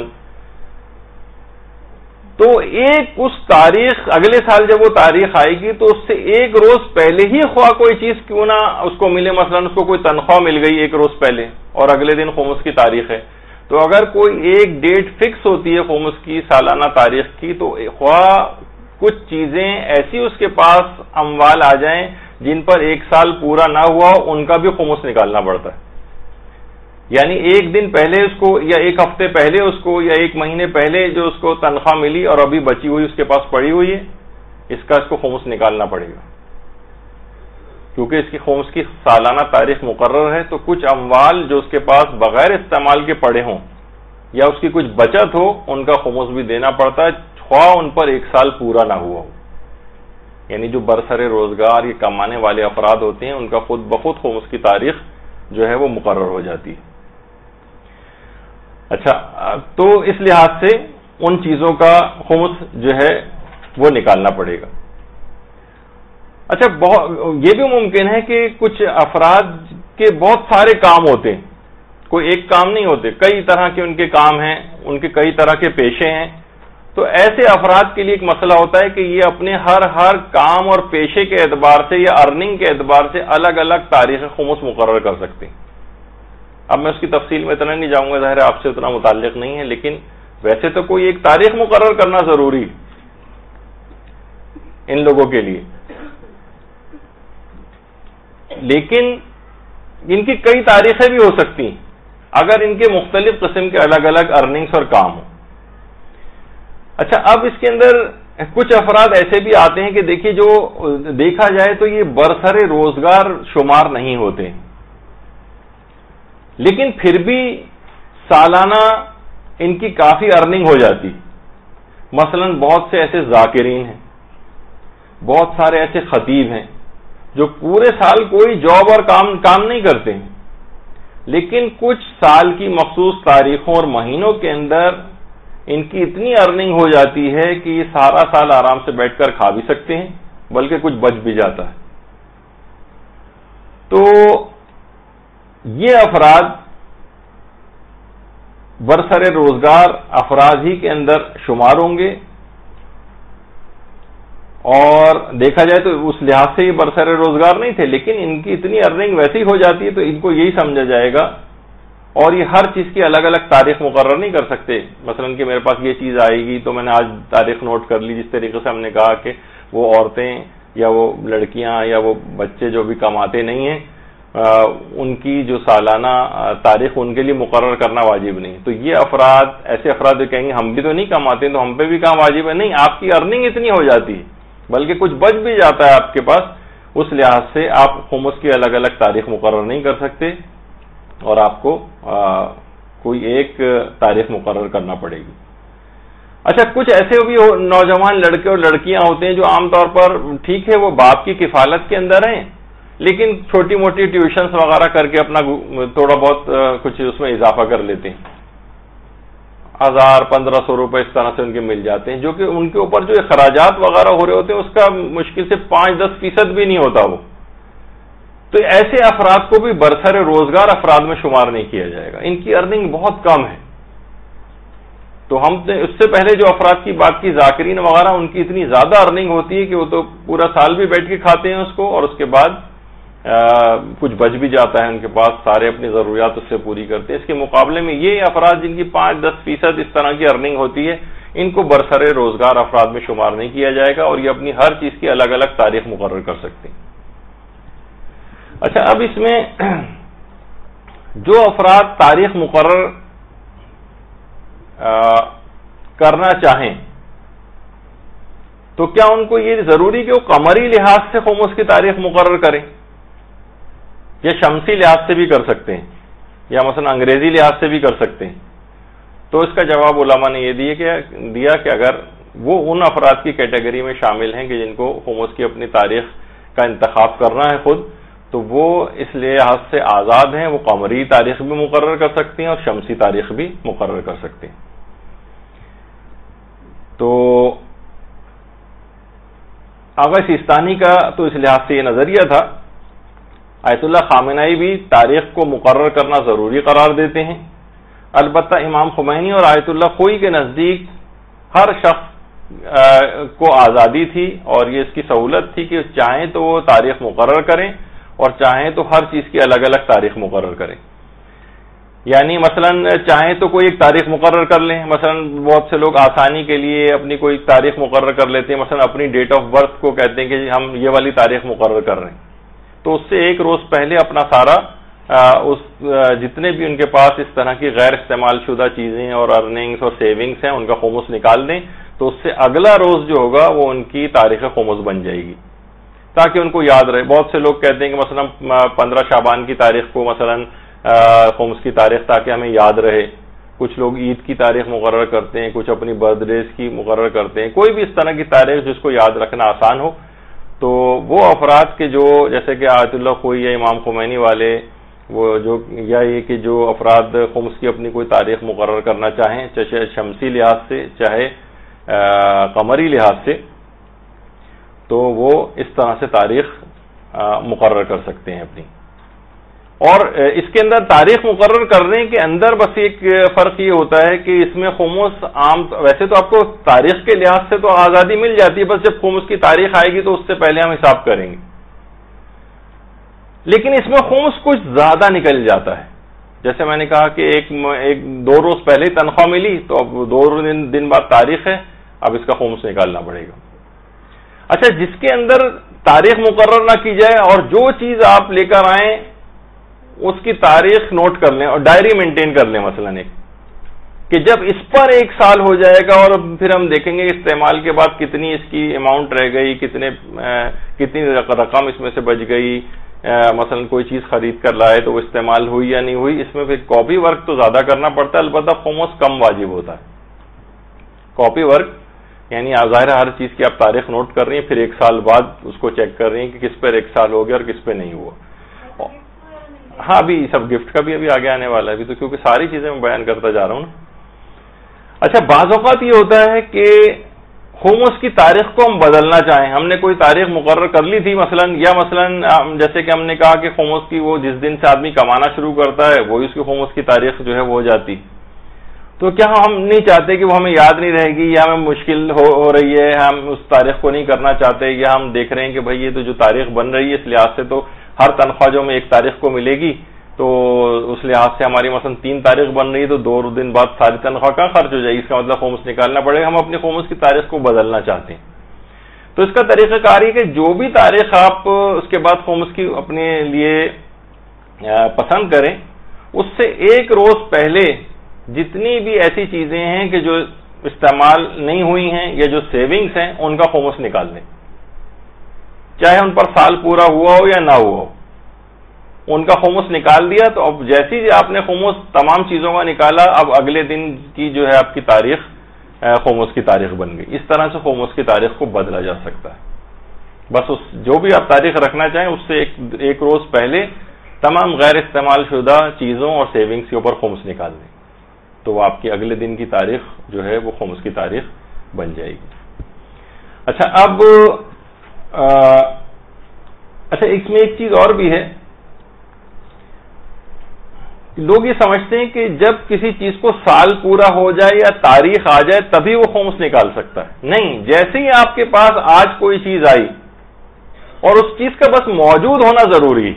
تو ایک اس تاریخ اگلے سال جب وہ تاریخ آئے گی تو اس سے 1 روز پہلے ہی خواہ کوئی چیز کیوں نہ اس کو ملے، مثلا اس کو کوئی تنخواہ مل گئی 1 روز پہلے اور اگلے دن خمس کی تاریخ ہے، تو اگر کوئی ایک ڈیٹ فکس ہوتی ہے خمس کی سالانہ تاریخ کی، تو خواہ کچھ چیزیں ایسی اس کے پاس اموال آ جائیں جن پر 1 سال پورا نہ ہوا ان کا بھی خمس نکالنا پڑتا ہے، یعنی 1 دن پہلے اس کو یا 1 ہفتے پہلے اس کو یا 1 مہینے پہلے جو اس کو تنخواہ ملی اور ابھی بچی ہوئی اس کے پاس پڑی ہوئی ہے، اس کو خمس نکالنا پڑے گا، کیونکہ اس کی خمس کی سالانہ تاریخ مقرر ہے۔ تو کچھ اموال جو اس کے پاس بغیر استعمال کے پڑے ہوں یا اس کی کچھ بچت ہو، ان کا خمس بھی دینا پڑتا ہے، خواہ ان پر 1 سال پورا نہ ہوا ہو۔ یعنی جو برسر روزگار یہ کمانے والے افراد ہوتے ہیں ان کا خود بخود خمس کی تاریخ جو ہے وہ مقرر ہو جاتی ہے۔ اچھا، تو اس لحاظ سے ان چیزوں کا خمس جو ہے وہ نکالنا پڑے گا۔ اچھا، یہ بھی ممکن ہے کہ کچھ افراد کے بہت سارے کام ہوتے ہیں، کوئی ایک کام نہیں ہوتے، کئی طرح کے ان کے کام ہیں، ان کے کئی طرح کے پیشے ہیں، تو ایسے افراد کے لیے ایک مسئلہ ہوتا ہے کہ یہ اپنے ہر کام اور پیشے کے اعتبار سے یا ارننگ کے اعتبار سے الگ الگ تاریخ خمس مقرر کر سکتے ہیں۔ اب میں اس کی تفصیل میں اتنا نہیں جاؤں گا، ظاہر ہے آپ سے اتنا متعلق نہیں ہے، لیکن ویسے تو کوئی ایک تاریخ مقرر کرنا ضروری ان لوگوں کے لیے، لیکن ان کی کئی تاریخیں بھی ہو سکتی ہیں اگر ان کے مختلف قسم کے الگ الگ ارننگز اور کام ہوں۔ اچھا، اب اس کے اندر کچھ افراد ایسے بھی آتے ہیں کہ دیکھیے جو دیکھا جائے تو یہ برسر روزگار شمار نہیں ہوتے، لیکن پھر بھی سالانہ ان کی کافی ارننگ ہو جاتی۔ مثلا بہت سے ایسے ذاکرین ہیں، بہت سارے ایسے خطیب ہیں جو پورے سال کوئی جاب اور کام نہیں کرتے ہیں، لیکن کچھ سال کی مخصوص تاریخوں اور مہینوں کے اندر ان کی اتنی ارننگ ہو جاتی ہے کہ یہ سارا سال آرام سے بیٹھ کر کھا بھی سکتے ہیں، بلکہ کچھ بچ بھی جاتا ہے۔ تو یہ افراد برسر روزگار افراد ہی کے اندر شمار ہوں گے، اور دیکھا جائے تو اس لحاظ سے یہ برسر روزگار نہیں تھے، لیکن ان کی اتنی ارننگ ویسی ہو جاتی ہے تو ان کو یہی سمجھا جائے گا، اور یہ ہر چیز کی الگ الگ تاریخ مقرر نہیں کر سکتے۔ مثلا کہ میرے پاس یہ چیز آئے گی تو میں نے آج تاریخ نوٹ کر لی، جس طریقے سے ہم نے کہا کہ وہ عورتیں یا وہ لڑکیاں یا وہ بچے جو بھی کماتے نہیں ہیں ان کی جو سالانہ تاریخ ان کے لیے مقرر کرنا واجب نہیں۔ تو یہ افراد، ایسے افراد جو کہیں گے ہم بھی تو نہیں کماتے تو ہم پہ بھی کام واجب ہے، نہیں، آپ کی ارننگ اتنی ہو جاتی ہے، بلکہ کچھ بچ بھی جاتا ہے آپ کے پاس، اس لحاظ سے آپ خمس کی الگ الگ تاریخ مقرر نہیں کر سکتے اور آپ کو کوئی ایک تاریخ مقرر کرنا پڑے گی۔ اچھا، کچھ ایسے بھی نوجوان لڑکے اور لڑکیاں ہوتے ہیں جو عام طور پر ٹھیک ہے وہ باپ کی کفالت کے اندر ہیں، لیکن چھوٹی موٹی ٹیوشنز وغیرہ کر کے اپنا تھوڑا بہت کچھ اس میں اضافہ کر لیتے ہیں، 1000-1500 روپے اس طرح سے ان کے مل جاتے ہیں، جو کہ ان کے اوپر جو اخراجات وغیرہ ہو رہے ہوتے ہیں اس کا مشکل سے 5-10% بھی نہیں ہوتا وہ۔ تو ایسے افراد کو بھی برسر روزگار افراد میں شمار نہیں کیا جائے گا، ان کی ارننگ بہت کم ہے۔ تو ہم نے اس سے پہلے جو افراد کی بات کی، ذاکرین وغیرہ، ان کی اتنی زیادہ ارننگ ہوتی ہے کہ وہ تو پورا سال بھی بیٹھ کے کھاتے ہیں اس کو، اور اس کے بعد کچھ بچ بھی جاتا ہے ان کے پاس، سارے اپنی ضروریات اس سے پوری کرتے ہیں۔ اس کے مقابلے میں یہ افراد جن کی 5-10% اس طرح کی ارننگ ہوتی ہے، ان کو برسر روزگار افراد میں شمار نہیں کیا جائے گا، اور یہ اپنی ہر چیز کی الگ الگ تاریخ مقرر کر سکتے ہیں۔ اچھا، اب اس میں جو افراد تاریخ مقرر کرنا چاہیں تو کیا ان کو یہ ضروری کہ وہ قمری لحاظ سے خمس کی تاریخ مقرر کریں، یا شمسی لحاظ سے بھی کر سکتے ہیں، یا مثلا انگریزی لحاظ سے بھی کر سکتے ہیں؟ تو اس کا جواب علماء نے یہ دیا کہ اگر وہ ان افراد کی کیٹیگری میں شامل ہیں کہ جن کو خمس کی اپنی تاریخ کا انتخاب کرنا ہے خود، تو وہ اس لحاظ سے آزاد ہیں، وہ قمری تاریخ بھی مقرر کر سکتے ہیں اور شمسی تاریخ بھی مقرر کر سکتے ہیں۔ تو آغا سیستانی کا تو اس لحاظ سے یہ نظریہ تھا۔ آیت اللہ خامنائی بھی تاریخ کو مقرر کرنا ضروری قرار دیتے ہیں، البتہ امام خمینی اور آیت اللہ خوئی کے نزدیک ہر شخص کو آزادی تھی، اور یہ اس کی سہولت تھی کہ چاہیں تو وہ تاریخ مقرر کریں اور چاہیں تو ہر چیز کی الگ الگ تاریخ مقرر کریں۔ یعنی مثلا چاہیں تو کوئی ایک تاریخ مقرر کر لیں، مثلا بہت سے لوگ آسانی کے لیے اپنی کوئی تاریخ مقرر کر لیتے ہیں، مثلا اپنی ڈیٹ آف برتھ کو کہتے ہیں کہ ہم یہ والی تاریخ مقرر کر رہے ہیں، تو اس سے ایک روز پہلے اپنا سارا جتنے بھی ان کے پاس اس طرح کی غیر استعمال شدہ چیزیں اور ارننگز اور سیونگز ہیں ان کا خمس نکال دیں، تو اس سے اگلا روز جو ہوگا وہ ان کی تاریخ خمس بن جائے گی تاکہ ان کو یاد رہے۔ بہت سے لوگ کہتے ہیں کہ مثلا 15 شعبان کی تاریخ کو مثلا خمس کی تاریخ تاکہ ہمیں یاد رہے، کچھ لوگ عید کی تاریخ مقرر کرتے ہیں، کچھ اپنی برتھ ڈیز کی مقرر کرتے ہیں، کوئی بھی اس طرح کی تاریخ جس کو یاد رکھنا آسان ہو۔ تو وہ افراد کے جو جیسے کہ آیت اللہ خوئی یا امام خمینی والے، وہ جو یا یہ کہ جو افراد خمس کی اپنی کوئی تاریخ مقرر کرنا چاہیں، چاہے شمسی لحاظ سے چاہے قمری لحاظ سے، تو وہ اس طرح سے تاریخ مقرر کر سکتے ہیں اپنی۔ اور اس کے اندر تاریخ مقرر کرنے کے اندر بس ایک فرق یہ ہوتا ہے کہ اس میں خمس ویسے تو آپ کو تاریخ کے لحاظ سے تو آزادی مل جاتی ہے، بس جب خمس کی تاریخ آئے گی تو اس سے پہلے ہم حساب کریں گے، لیکن اس میں خمس کچھ زیادہ نکل جاتا ہے۔ جیسے میں نے کہا کہ ایک 2 روز پہلے تنخواہ ملی تو اب 2 دن بعد تاریخ ہے، اب اس کا خمس نکالنا پڑے گا۔ اچھا، جس کے اندر تاریخ مقرر نہ کی جائے اور جو چیز آپ لے کر آئیں اس کی تاریخ نوٹ کر لیں اور ڈائری مینٹین کر لیں، مثلا ایک کہ جب اس پر 1 سال ہو جائے گا اور پھر ہم دیکھیں گے استعمال کے بعد کتنی اس کی اماؤنٹ رہ گئی، کتنی رقم اس میں سے بچ گئی، مثلا کوئی چیز خرید کر لائے تو وہ استعمال ہوئی یا نہیں ہوئی، اس میں پھر کاپی ورک تو زیادہ کرنا پڑتا ہے، البتہ خمس کم واجب ہوتا ہے۔ کاپی ورک یعنی ظاہر ہر چیز کی آپ تاریخ نوٹ کر رہی ہیں، پھر 1 سال بعد اس کو چیک کر رہی ہیں کہ کس پر 1 سال ہو گیا اور کس پہ نہیں ہوا۔ ہاں، ابھی سب گفٹ کا بھی ابھی آگے آنے والا ہے، ابھی تو کیونکہ ساری چیزیں میں بیان کرتا جا رہا ہوں نا۔ اچھا، بعض اوقات یہ ہوتا ہے کہ خمس کی تاریخ کو ہم بدلنا چاہیں، ہم نے کوئی تاریخ مقرر کر لی تھی مثلا جیسے کہ ہم نے کہا کہ خمس کی وہ جس دن سے آدمی کمانا شروع کرتا ہے وہی اس کی خمس کی تاریخ جو ہے وہ ہو جاتی، تو کیا ہم نہیں چاہتے کہ وہ ہمیں یاد نہیں رہے گی، یا ہمیں مشکل ہو رہی ہے، ہم اس تاریخ کو نہیں کرنا چاہتے، یا ہم دیکھ رہے ہیں کہ بھائی یہ تو جو تاریخ بن رہی ہے اس لحاظ سے تو ہر تنخواہ جو ہمیں ایک تاریخ کو ملے گی، تو اس لحاظ سے ہماری مثلا 3 تاریخ بن رہی ہے تو 2 دن بعد ساری تنخواہ کہاں خرچ ہو جائے گی، اس کا مطلب خمس نکالنا پڑے گا. ہم اپنی خمس کی تاریخ کو بدلنا چاہتے ہیں. تو اس کا طریقہ کار یہ کہ جو بھی تاریخ آپ اس کے بعد خمس کی اپنے لیے پسند کریں، اس سے 1 روز پہلے جتنی بھی ایسی چیزیں ہیں کہ جو استعمال نہیں ہوئی ہیں یا جو سیونگز ہیں ان کا خمس نکال دیں، چاہے ان پر سال پورا ہوا ہو یا نہ ہوا ہو. ان کا خمس نکال دیا تو اب جیسی آپ نے خمس تمام چیزوں کا نکالا، اب اگلے دن کی جو ہے آپ کی تاریخ خمس کی تاریخ بن گئی. اس طرح سے خمس کی تاریخ کو بدلا جا سکتا ہے. بس جو بھی آپ تاریخ رکھنا چاہیں اس سے ایک روز پہلے تمام غیر استعمال شدہ چیزوں اور سیونگز کے اوپر خمس نکال دیں تو وہ آپ کی اگلے دن کی تاریخ جو ہے وہ خمس کی تاریخ بن جائے گی. اچھا اب اس میں ایک چیز اور بھی ہے. لوگ یہ سمجھتے ہیں کہ جب کسی چیز کو سال پورا ہو جائے یا تاریخ آ جائے تبھی وہ خمس نکال سکتا ہے. نہیں، جیسے ہی آپ کے پاس آج کوئی چیز آئی اور اس چیز کا بس موجود ہونا ضروری،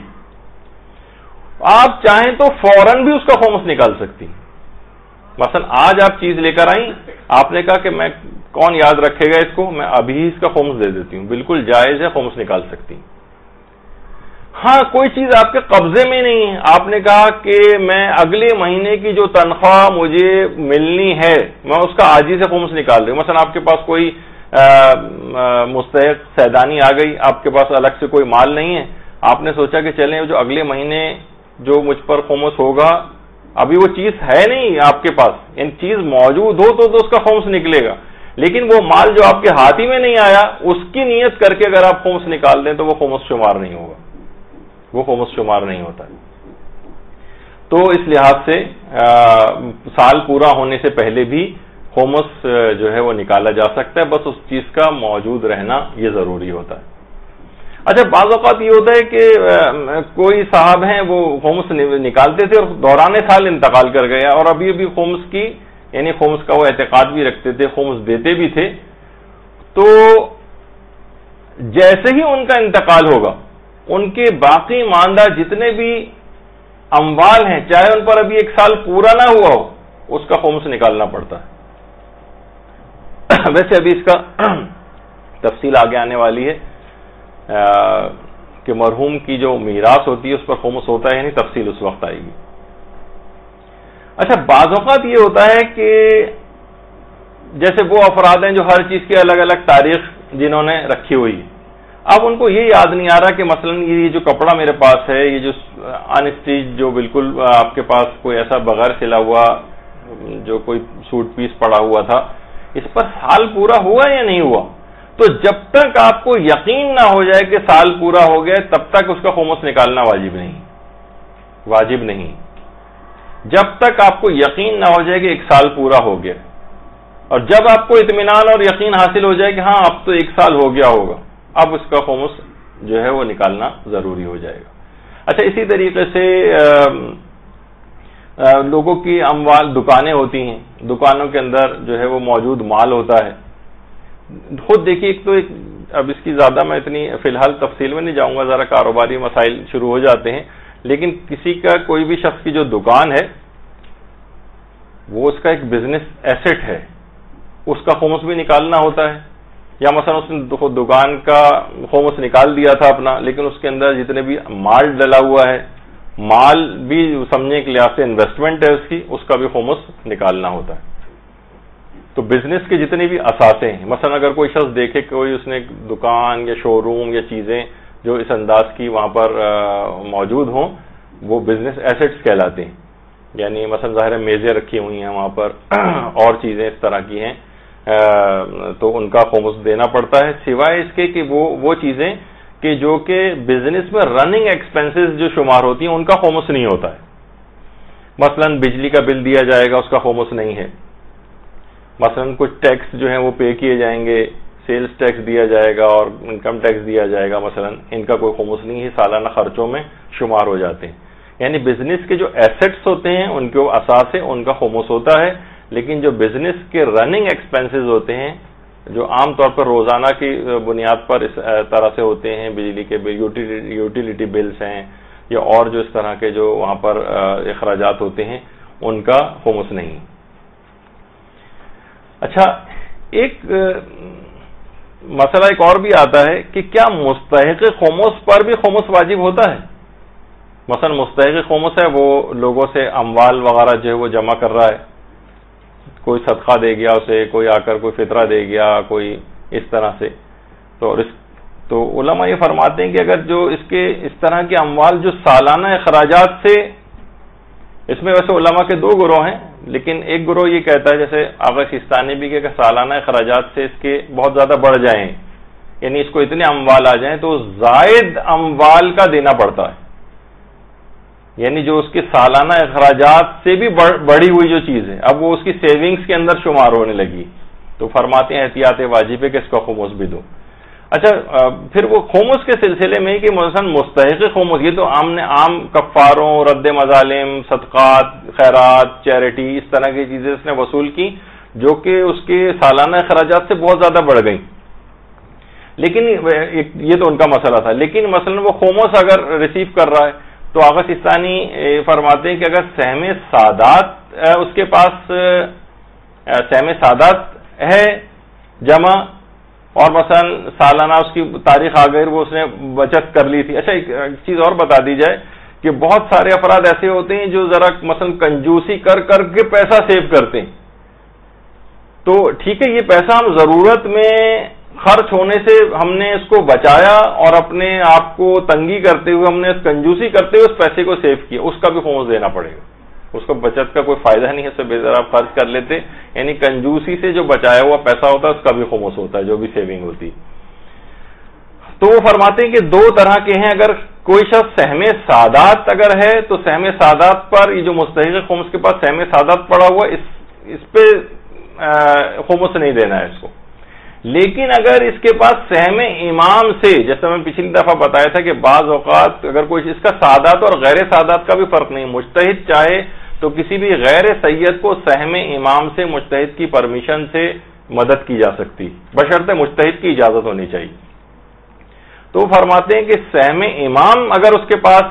آپ چاہیں تو فوراً بھی اس کا خمس نکال سکتی. مثلا آج آپ چیز لے کر آئیں، آپ نے کہا کہ میں کون یاد رکھے گا اس کو، میں ابھی اس کا خمس دے دیتی ہوں، بالکل جائز ہے، خمس نکال سکتی. ہاں کوئی چیز آپ کے قبضے میں نہیں ہے، آپ نے کہا کہ میں اگلے مہینے کی جو تنخواہ مجھے ملنی ہے میں اس کا آج ہی سے خمس نکال رہی ہوں. مثلا آپ کے پاس کوئی مستحق سیدانی آ گئی، آپ کے پاس الگ سے کوئی مال نہیں ہے، آپ نے سوچا کہ چلیں جو اگلے مہینے جو مجھ پر خمس ہوگا، ابھی وہ چیز ہے نہیں آپ کے پاس، یعنی چیز موجود ہو تو اس کا خمس نکلے گا، لیکن وہ مال جو آپ کے ہاتھ ہی میں نہیں آیا اس کی نیت کر کے اگر آپ خمس نکال دیں تو وہ خمس شمار نہیں ہوگا، وہ خمس شمار نہیں ہوتا ہے. تو اس لحاظ سے سال پورا ہونے سے پہلے بھی خمس جو ہے وہ نکالا جا سکتا ہے، بس اس چیز کا موجود رہنا یہ ضروری ہوتا ہے. اچھا بعض اوقات یہ ہوتا ہے کہ کوئی صاحب ہیں وہ خمس نکالتے تھے اور دوران سال انتقال کر گیا، اور ابھی ابھی خمس کی یعنی خمس کا وہ اعتقاد بھی رکھتے تھے، خمس دیتے بھی تھے. تو جیسے ہی ان کا انتقال ہوگا ان کے باقی ماندہ جتنے بھی اموال ہیں، چاہے ان پر ابھی 1 سال پورا نہ ہوا ہو، اس کا خمس نکالنا پڑتا ہے. ویسے ابھی اس کا تفصیل آگے آنے والی ہے کہ مرحوم کی جو میراث ہوتی ہے اس پر خمس ہوتا ہے، یعنی تفصیل اس وقت آئے گی. اچھا بعض اوقات یہ ہوتا ہے کہ جیسے وہ افراد ہیں جو ہر چیز کی الگ الگ تاریخ جنہوں نے رکھی ہوئی ہے، اب ان کو یہ یاد نہیں آ رہا کہ مثلا یہ جو کپڑا میرے پاس ہے، یہ جو ان اسٹیچ جو بالکل آپ کے پاس کوئی ایسا بغیر سلا ہوا جو کوئی سوٹ پیس پڑا ہوا تھا، اس پر سال پورا ہوا یا نہیں ہوا. تو جب تک آپ کو یقین نہ ہو جائے کہ سال پورا ہو گیا تب تک اس کا خمس نکالنا واجب نہیں. جب تک آپ کو یقین نہ ہو جائے کہ 1 سال پورا ہو گیا، اور جب آپ کو اطمینان اور یقین حاصل ہو جائے کہ ہاں اب تو 1 سال ہو گیا ہوگا، اب اس کا خمس جو ہے وہ نکالنا ضروری ہو جائے گا. اچھا اسی طریقے سے لوگوں کی اموال، دکانیں ہوتی ہیں، دکانوں کے اندر جو ہے وہ موجود مال ہوتا ہے. خود دیکھیے اب اس کی زیادہ میں اتنی فی الحال تفصیل میں نہیں جاؤں گا، ذرا کاروباری مسائل شروع ہو جاتے ہیں، لیکن کسی کا کوئی بھی شخص کی جو دکان ہے وہ اس کا ایک بزنس ایسٹ ہے، اس کا خمس بھی نکالنا ہوتا ہے. یا مثلا اس نے دکان کا خمس نکال دیا تھا اپنا، لیکن اس کے اندر جتنے بھی مال ڈلا ہوا ہے، مال بھی سمجھنے کے لحاظ سے انویسٹمنٹ ہے اس کا بھی خمس نکالنا ہوتا ہے. تو بزنس کے جتنے بھی اثاثے ہیں، مثلا اگر کوئی شخص دیکھے کوئی اس نے دکان یا شو روم یا چیزیں جو اس انداز کی وہاں پر موجود ہوں، وہ بزنس ایسٹس کہلاتے ہیں. یعنی مثلا ظاہر میزیں رکھی ہوئی ہیں وہاں پر اور چیزیں اس طرح کی ہیں، تو ان کا خمس دینا پڑتا ہے، سوائے اس کے کہ وہ چیزیں کہ جو کہ بزنس میں رننگ ایکسپنسز جو شمار ہوتی ہیں ان کا خمس نہیں ہوتا ہے. مثلا بجلی کا بل دیا جائے گا، اس کا خمس نہیں ہے. مثلا کچھ ٹیکس جو ہیں وہ پے کیے جائیں گے، سیلز ٹیکس دیا جائے گا اور انکم ٹیکس دیا جائے گا، مثلا ان کا کوئی خمس نہیں ہے، سالانہ خرچوں میں شمار ہو جاتے ہیں. یعنی بزنس کے جو ایسٹس ہوتے ہیں ان کے اثاثے ان کا خمس ہوتا ہے، لیکن جو بزنس کے رننگ ایکسپینسز ہوتے ہیں جو عام طور پر روزانہ کی بنیاد پر اس طرح سے ہوتے ہیں، بجلی کے بل، یوٹیلیٹی بلز ہیں یا اور جو اس طرح کے جو وہاں پر اخراجات ہوتے ہیں، ان کا خمس نہیں۔ اچھا، ایک مسئلہ ایک اور بھی آتا ہے کہ کیا مستحق خمس پر بھی خمس واجب ہوتا ہے؟ مثلا مستحق خمس ہے، وہ لوگوں سے اموال وغیرہ جو ہے وہ جمع کر رہا ہے، کوئی صدقہ دے گیا اسے، کوئی آ کر کوئی فطرہ دے گیا، کوئی اس طرح سے، تو علماء یہ فرماتے ہیں کہ اگر جو اس طرح کے اموال جو سالانہ اخراجات سے، اس میں ویسے علماء کے دو گروہ ہیں، لیکن ایک گروہ یہ کہتا ہے جیسے آغا سیستانی بھی کہ سالانہ اخراجات سے اس کے بہت زیادہ بڑھ جائیں، یعنی اس کو اتنے اموال آ جائیں تو زائد اموال کا دینا پڑتا ہے، یعنی جو اس کے سالانہ اخراجات سے بھی بڑھی ہوئی جو چیز ہے اب وہ اس کی سیونگز کے اندر شمار ہونے لگی، تو فرماتے ہیں احتیاط واجب ہے کہ اس کا خمس بھی دو۔ اچھا، پھر وہ خمس کے سلسلے میں کہ مثلا مستحق خمس، یہ تو عام کفاروں، رد مظالم، صدقات، خیرات، چیریٹی، اس طرح کی چیزیں اس نے وصول کی جو کہ اس کے سالانہ اخراجات سے بہت زیادہ بڑھ گئی، لیکن یہ تو ان کا مسئلہ تھا۔ لیکن مثلا وہ خمس اگر ریسیو کر رہا ہے تو آغا سیستانی فرماتے ہیں کہ اگر سہم سادات اس کے پاس سہم سادات ہے جمع، اور مثلا سالانہ اس کی تاریخ آ گئی، وہ اس نے بچت کر لی تھی۔ اچھا، ایک چیز اور بتا دی جائے کہ بہت سارے افراد ایسے ہوتے ہیں جو ذرا مثلا کنجوسی کر کے پیسہ سیو کرتے ہیں، تو ٹھیک ہے، یہ پیسہ ہم ضرورت میں خرچ ہونے سے ہم نے اس کو بچایا اور اپنے آپ کو تنگی کرتے ہوئے ہم نے کنجوسی کرتے ہوئے اس پیسے کو سیو کیا، اس کا بھی خمس دینا پڑے گا، اس کو بچت کا کوئی فائدہ نہیں ہے، اس سے بہتر آپ خرچ کر لیتے، یعنی کنجوسی سے جو بچایا ہوا پیسہ ہوتا ہے اس کا بھی خمس ہوتا ہے، جو بھی سیونگ ہوتی۔ تو وہ فرماتے ہیں کہ دو طرح کے ہیں، اگر کوئی شخص سہم سادات اگر ہے تو سہم سادات پر، یہ جو مستحق خمس کے پاس سہم سادات پڑا ہوا اس پہ خمس نہیں دینا ہے اس کو، لیکن اگر اس کے پاس سہم امام سے، جیسے میں پچھلی دفعہ بتایا تھا کہ بعض اوقات اگر کوئی اس کا سادات اور غیر سادات کا بھی فرق نہیں، مجتہد چاہے تو کسی بھی غیر سید کو سہم امام سے مجتہد کی پرمیشن سے مدد کی جا سکتی، بشرطے مجتہد کی اجازت ہونی چاہیے۔ تو فرماتے ہیں کہ سہم امام اگر اس کے پاس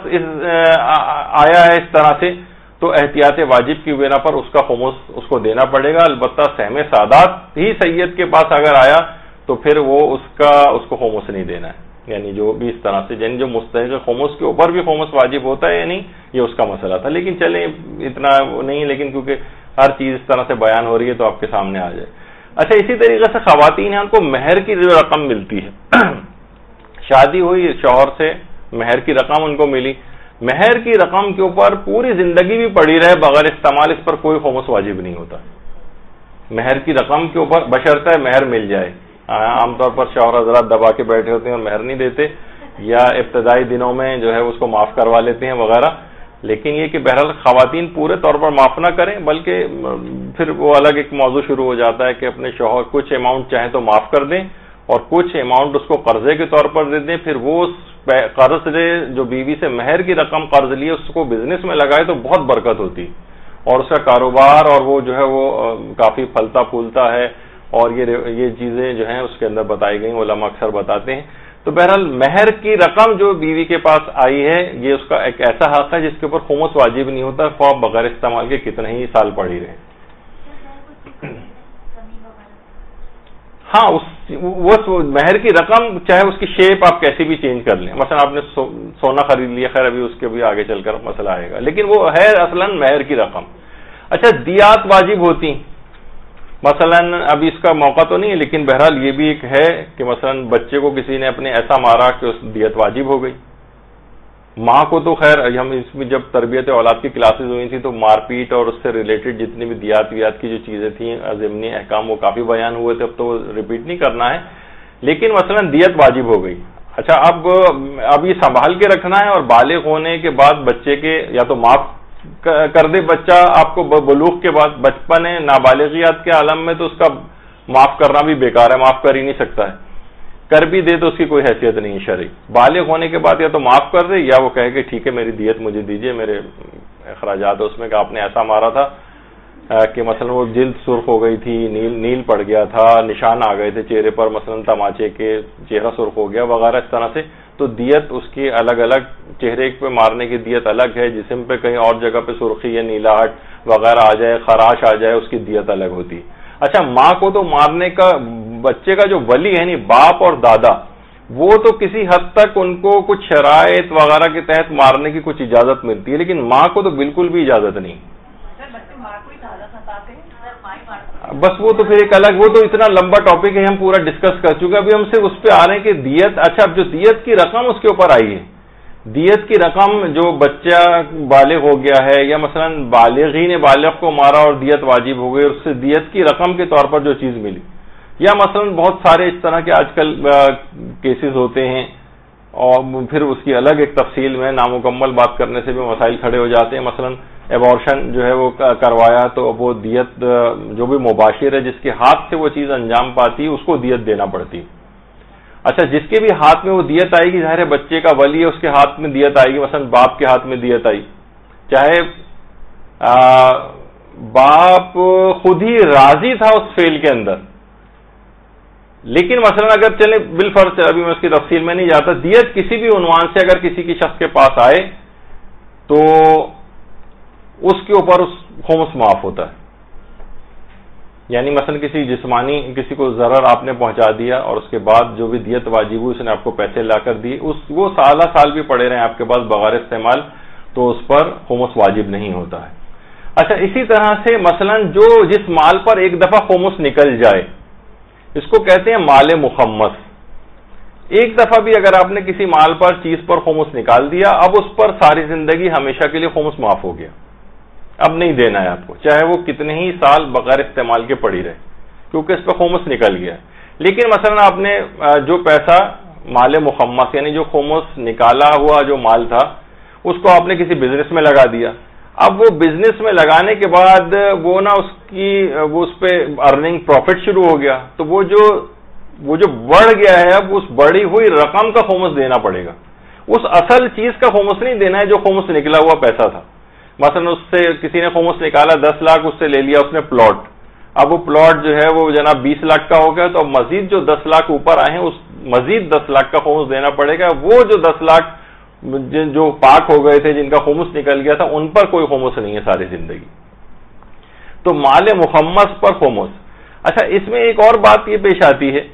آیا ہے اس طرح سے تو احتیاط واجب کی بنا پر اس کا خمس اس کو دینا پڑے گا، البتہ سہم سادات ہی سید کے پاس اگر آیا تو پھر وہ اس کو خمس نہیں دینا ہے، یعنی جو بھی اس طرح سے، یعنی جو مستحق خمس کے اوپر بھی خمس واجب ہوتا ہے یا نہیں، یہ اس کا مسئلہ تھا۔ لیکن چلیں اتنا نہیں، لیکن کیونکہ ہر چیز اس طرح سے بیان ہو رہی ہے تو آپ کے سامنے آ جائے۔ اچھا، اسی طریقے سے خواتین ہیں، ان کو مہر کی جو رقم ملتی ہے، شادی ہوئی شوہر سے، مہر کی رقم ان کو ملی، مہر کی رقم کے اوپر پوری زندگی بھی پڑی رہے بغیر استعمال، اس پر کوئی خمس واجب نہیں ہوتا۔ مہر کی رقم کے اوپر بشرطہ مہر مل جائے، عام طور پر شوہر حضرات دبا کے بیٹھے ہوتے ہیں اور مہر نہیں دیتے، یا ابتدائی دنوں میں جو ہے اس کو معاف کروا لیتے ہیں وغیرہ، لیکن یہ کہ بہرحال خواتین پورے طور پر معاف نہ کریں، بلکہ پھر وہ الگ ایک موضوع شروع ہو جاتا ہے کہ اپنے شوہر کچھ اماؤنٹ چاہیں تو معاف کر دیں اور کچھ اماؤنٹ اس کو قرضے کے طور پر دے دیں، پھر وہ قرض سے جو بیوی سے مہر کی رقم قرض لیے اس کو بزنس میں لگائے تو بہت برکت ہوتی اور اس کا کاروبار اور وہ جو ہے وہ کافی پھلتا پھولتا ہے، اور یہ چیزیں جو ہیں اس کے اندر بتائی گئیں، علماء اکثر بتاتے ہیں۔ تو بہرحال مہر کی رقم جو بیوی کے پاس آئی ہے یہ اس کا ایک ایسا حق ہے جس کے اوپر خمس واجب نہیں ہوتا، خواہ بغیر استعمال کے کتنے ہی سال پڑی رہے۔ ہاں، وہ مہر کی رقم چاہے اس کی شیپ آپ کیسی بھی چینج کر لیں، مثلا آپ نے سونا خرید لیا، خیر ابھی اس کے بھی آگے چل کر مسئلہ آئے گا، لیکن وہ ہے اصلاً مہر کی رقم۔ اچھا، دیات واجب ہوتی، مثلا ابھی اس کا موقع تو نہیں ہے لیکن بہرحال یہ بھی ایک ہے کہ مثلا بچے کو کسی نے اپنے ایسا مارا کہ اس دیت واجب ہو گئی۔ ماں کو تو خیر ہم اس میں جب تربیت اولاد کی کلاسز ہوئی تھیں تو مار پیٹ اور اس سے ریلیٹڈ جتنی بھی دیات ویات کی جو چیزیں تھیں ضمنی احکام وہ کافی بیان ہوئے تھے، اب تو وہ ریپیٹ نہیں کرنا ہے، لیکن مثلا دیت واجب ہو گئی۔ اچھا، اب یہ سنبھال کے رکھنا ہے اور بالغ ہونے کے بعد بچے کے یا تو معاف کر دے بچہ آپ کو بلوغ کے بعد، بچپن ہے نابالغیات کے عالم میں تو اس کا معاف کرنا بھی بیکار ہے، معاف کر ہی نہیں سکتا ہے، کر بھی دے تو اس کی کوئی حیثیت نہیں شرعی۔ بالغ ہونے کے بعد یا تو معاف کر دے یا وہ کہے کہ ٹھیک ہے میری دیت مجھے دیجیے، میرے اخراجات اس میں کہ آپ نے ایسا مارا تھا کہ مثلا وہ جلد سرخ ہو گئی تھی، نیل پڑ گیا تھا، نشان آ گئے تھے چہرے پر، مثلا تماچے کے، چہرہ سرخ ہو گیا وغیرہ اس طرح سے، تو دیت اس کی الگ الگ، چہرے پہ مارنے کی دیت الگ ہے، جسم پہ کہیں اور جگہ پہ سرخی یا نیلاہٹ وغیرہ آ جائے، خراش آ جائے، اس کی دیت الگ ہوتی. اچھا ماں کو تو مارنے کا، بچے کا جو ولی ہے باپ اور دادا، وہ تو کسی حد تک ان کو کچھ شرائط وغیرہ کے تحت مارنے کی کچھ اجازت ملتی ہے، لیکن ماں کو تو بالکل بھی اجازت نہیں. بس وہ تو پھر ایک الگ، وہ تو اتنا لمبا ٹاپک ہے، ہم پورا ڈسکس کر چکے. ابھی ہم سے اس پہ آ رہے ہیں کہ دیت، اچھا اب جو دیت کی رقم اس کے اوپر آئی ہے، دیت کی رقم جو بچہ بالغ ہو گیا ہے یا مثلا بالغین بالغ کو مارا اور دیت واجب ہو گئی، اس سے دیت کی رقم کے طور پر جو چیز ملی، یا مثلا بہت سارے اس طرح کے آج کل کیسز ہوتے ہیں، اور پھر اس کی الگ ایک تفصیل میں نامکمل بات کرنے سے بھی مسائل کھڑے ہو جاتے ہیں. مثلا ایبارشن جو ہے وہ کروایا تو وہ دیت جو بھی مباشر ہے، جس کے ہاتھ سے وہ چیز انجام پاتی ہے، اس کو دیت دینا پڑتی. اچھا جس کے بھی ہاتھ میں وہ دیت آئے گی، ظاہر ہے بچے کا ولی ہے، اس کے ہاتھ میں دیت آئے گی. مثلا باپ کے ہاتھ میں دیت آئی، چاہے باپ خود ہی راضی تھا اس فعل کے اندر، لیکن مثلا اگر چلے بالفرض، ابھی میں اس کی تفصیل میں نہیں جاتا، دیت کسی بھی عنوان سے اگر کسی کی شخص کے پاس آئے تو اس کے اوپر اس خمس معاف ہوتا ہے. یعنی مثلا کسی جسمانی، کسی کو ضرر آپ نے پہنچا دیا اور اس کے بعد جو بھی دیت واجب ہوئی، اس نے آپ کو پیسے لا کر دیے، وہ سالہ سال بھی پڑے رہے آپ کے پاس بغیر استعمال، تو اس پر خمس واجب نہیں ہوتا ہے. اچھا اسی طرح سے مثلا جس مال پر ایک دفعہ خمس نکل جائے، اس کو کہتے ہیں مال مخمس. ایک دفعہ بھی اگر آپ نے کسی مال پر، چیز پر خمس نکال دیا، اب اس پر ساری زندگی ہمیشہ کے لیے خمس معاف ہو گیا، اب نہیں دینا ہے آپ کو، چاہے وہ کتنے ہی سال بغیر استعمال کے پڑی رہے، کیونکہ اس پہ خمس نکل گیا. لیکن مثلا آپ نے جو پیسہ مال مخمس، یعنی جو خمس نکالا ہوا جو مال تھا، اس کو آپ نے کسی بزنس میں لگا دیا. اب وہ بزنس میں لگانے کے بعد وہ اس پہ ارننگ پروفٹ شروع ہو گیا، تو وہ جو بڑھ گیا ہے، اب اس بڑھی ہوئی رقم کا خمس دینا پڑے گا. اس اصل چیز کا خمس نہیں دینا ہے جو خمس نکلا ہوا پیسہ تھا. مثلا اس سے کسی نے خمس نکالا 10 لاکھ، اس سے لے لیا اس نے پلاٹ، اب وہ پلاٹ جو ہے وہ جناب 20 لاکھ کا ہو گیا، تو اب مزید جو 10 لاکھ اوپر آئے ہیں، اس مزید 10 لاکھ کا خمس دینا پڑے گا. وہ جو 10 لاکھ جو پاک ہو گئے تھے، جن کا خمس نکل گیا تھا، ان پر کوئی خمس نہیں ہے ساری زندگی. تو مال مخمس پر خمس. اچھا اس میں ایک اور بات یہ پیش آتی ہے،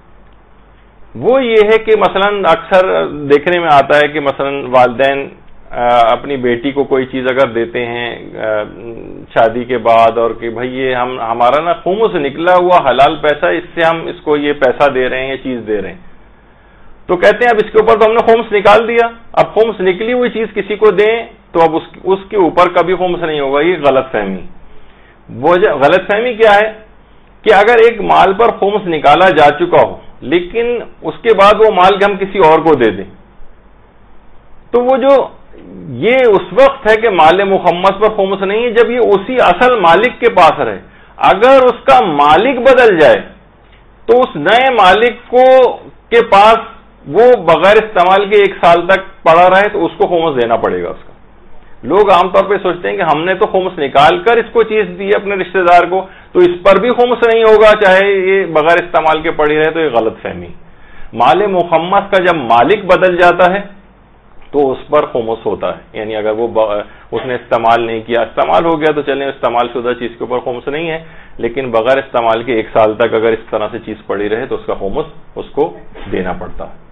وہ یہ ہے کہ مثلا اکثر دیکھنے میں آتا ہے کہ مثلا والدین اپنی بیٹی کو کوئی چیز اگر دیتے ہیں شادی کے بعد، اور کہ بھئی یہ ہمارا نا خمس نکلا ہوا حلال پیسہ، اس سے ہم اس کو یہ پیسہ دے رہے ہیں، یہ چیز دے رہے ہیں، تو کہتے ہیں اب اس کے اوپر تو ہم نے خمس نکال دیا، اب خمس نکلی ہوئی چیز کسی کو دیں تو اب اس کے اوپر کبھی خمس نہیں ہوگا. یہ غلط فہمی. وہ غلط فہمی کیا ہے کہ اگر ایک مال پر خمس نکالا جا چکا ہو، لیکن اس کے بعد وہ مال ہم کسی اور کو دے دیں، تو وہ جو یہ اس وقت ہے کہ مال مخمس پر خمس نہیں ہے جب یہ اسی اصل مالک کے پاس رہے. اگر اس کا مالک بدل جائے تو اس نئے مالک کے پاس وہ بغیر استعمال کے 1 سال تک پڑا رہے تو اس کو خمس دینا پڑے گا. اس کا لوگ عام طور پہ سوچتے ہیں کہ ہم نے تو خمس نکال کر اس کو چیز دی اپنے رشتہ دار کو، تو اس پر بھی خمس نہیں ہوگا چاہے یہ بغیر استعمال کے پڑی رہے. تو یہ غلط فہمی. مال مخمس کا جب مالک بدل جاتا ہے تو اس پر خمس ہوتا ہے. یعنی اگر اس نے استعمال نہیں کیا، استعمال ہو گیا تو چلیں استعمال شدہ چیز کے اوپر خمس نہیں ہے، لیکن بغیر استعمال کے 1 سال تک اگر اس طرح سے چیز پڑی رہے تو اس کا خمس اس کو دینا پڑتا ہے.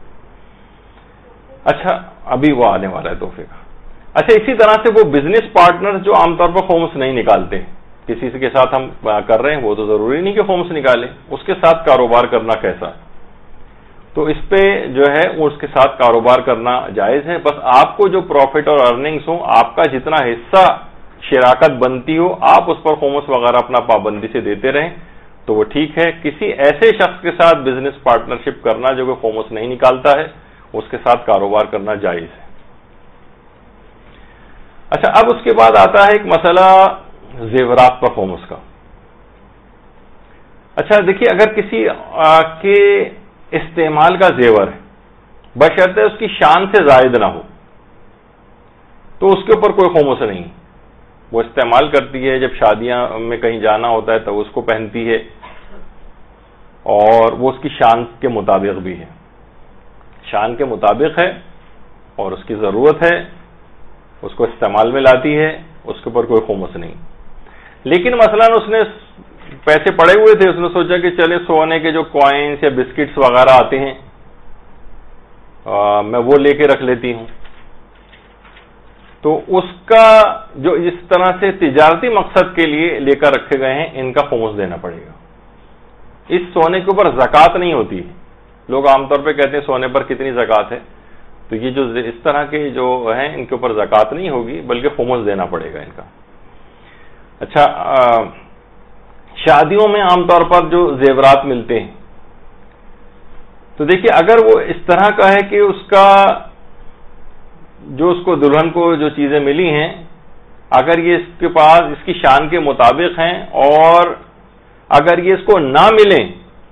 اچھا ابھی وہ آنے والا ہے تحفے کا. اچھا اسی طرح سے وہ بزنس پارٹنر جو عام طور پر خمس نہیں نکالتے، کسی کے ساتھ ہم کر رہے ہیں، وہ تو ضروری نہیں کہ خمس نکالیں، اس کے ساتھ کاروبار کرنا کیسا ہے، تو اس پہ جو ہے اس کے ساتھ کاروبار کرنا جائز ہے. بس آپ کو جو پروفٹ اور ارننگز ہوں، آپ کا جتنا حصہ شراکت بنتی ہو، آپ اس پر خمس وغیرہ اپنا پابندی سے دیتے رہیں تو وہ ٹھیک ہے. کسی ایسے شخص کے ساتھ بزنس پارٹنرشپ کرنا جو کہ خمس نہیں نکالتا ہے، اس کے ساتھ کاروبار کرنا جائز ہے. اچھا اب اس کے بعد آتا ہے ایک مسئلہ زیورات پر خمس کا. اچھا دیکھیے، اگر کسی کے استعمال کا زیور ہے، بشرطِ اس کی شان سے زائد نہ ہو، تو اس کے اوپر کوئی خمس نہیں. وہ استعمال کرتی ہے، جب شادیاں میں کہیں جانا ہوتا ہے تو اس کو پہنتی ہے، اور وہ اس کی شان کے مطابق بھی ہے، شان کے مطابق ہے اور اس کی ضرورت ہے، اس کو استعمال میں لاتی ہے، اس کے اوپر کوئی خمس نہیں۔ لیکن مثلا اس نے پیسے پڑے ہوئے تھے، اس نے سوچا کہ چلے سونے کے جو کوائنس یا بسکٹس وغیرہ آتے ہیں میں وہ لے کے رکھ لیتی ہوں، تو اس کا جو اس طرح سے تجارتی مقصد کے لیے لے کر رکھے گئے ہیں ان کا خمس دینا پڑے گا۔ اس سونے کے اوپر زکوٰۃ نہیں ہوتی ہے، لوگ عام طور پہ کہتے ہیں سونے پر کتنی زکوٰۃ ہے، تو یہ جو اس طرح کے جو ہیں ان کے اوپر زکوٰۃ نہیں ہوگی بلکہ خمس دینا پڑے گا ان کا۔ اچھا، شادیوں میں عام طور پر جو زیورات ملتے ہیں، تو دیکھیے اگر وہ اس طرح کا ہے کہ اس کا جو اس کو دلہن کو جو چیزیں ملی ہیں اگر یہ اس کے پاس اس کی شان کے مطابق ہیں اور اگر یہ اس کو نہ ملیں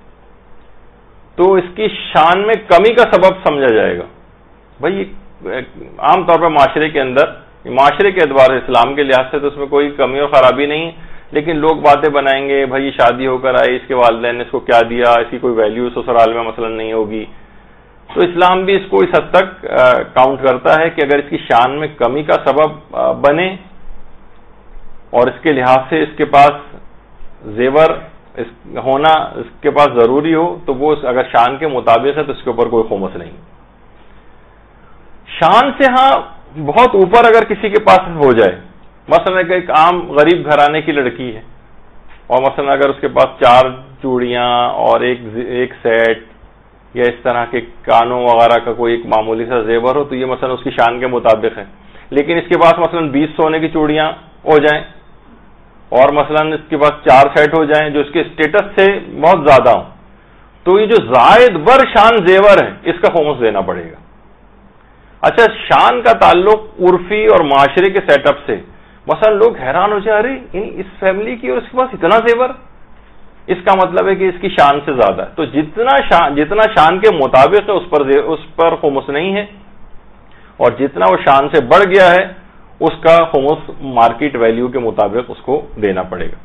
تو اس کی شان میں کمی کا سبب سمجھا جائے گا۔ بھائی عام طور پر معاشرے کے اندر، معاشرے کے اعتبار سے اسلام کے لحاظ سے تو اس میں کوئی کمی اور خرابی نہیں ہے، لیکن لوگ باتیں بنائیں گے، بھائی یہ شادی ہو کر آئی، اس کے والدین نے اس کو کیا دیا، اس کی کوئی ویلیو سسرال میں مثلا نہیں ہوگی، تو اسلام بھی اس کو اس حد تک کاؤنٹ کرتا ہے کہ اگر اس کی شان میں کمی کا سبب بنے اور اس کے لحاظ سے اس کے پاس زیور ہونا اس کے پاس ضروری ہو تو وہ اگر شان کے مطابق ہے تو اس کے اوپر کوئی خمس نہیں۔ شان سے ہاں بہت اوپر اگر کسی کے پاس ہو جائے، مثلا کہ ایک عام غریب گھرانے کی لڑکی ہے اور مثلا اگر اس کے پاس 4 چوڑیاں اور ایک سیٹ یا اس طرح کے کانوں وغیرہ کا کوئی ایک معمولی سا زیور ہو تو یہ مثلا اس کی شان کے مطابق ہے، لیکن اس کے پاس مثلا 20 سونے کی چوڑیاں ہو جائیں اور مثلا اس کے پاس 4 سیٹ ہو جائیں جو اس کے اسٹیٹس سے بہت زیادہ ہوں، تو یہ جو زائد بر شان زیور ہے اس کا خمس دینا پڑے گا۔ اچھا، شان کا تعلق عرفی اور معاشرے کے سیٹ اپ سے، مثلا لوگ حیران ہو جائے، ارے اس فیملی کی اور اس کے پاس اتنا زیور، اس کا مطلب ہے کہ اس کی شان سے زیادہ ہے، تو جتنا شان کے مطابق ہے اس پر خمس نہیں ہے، اور جتنا وہ شان سے بڑھ گیا ہے اس کا خمس مارکیٹ ویلیو کے مطابق اس کو دینا پڑے گا۔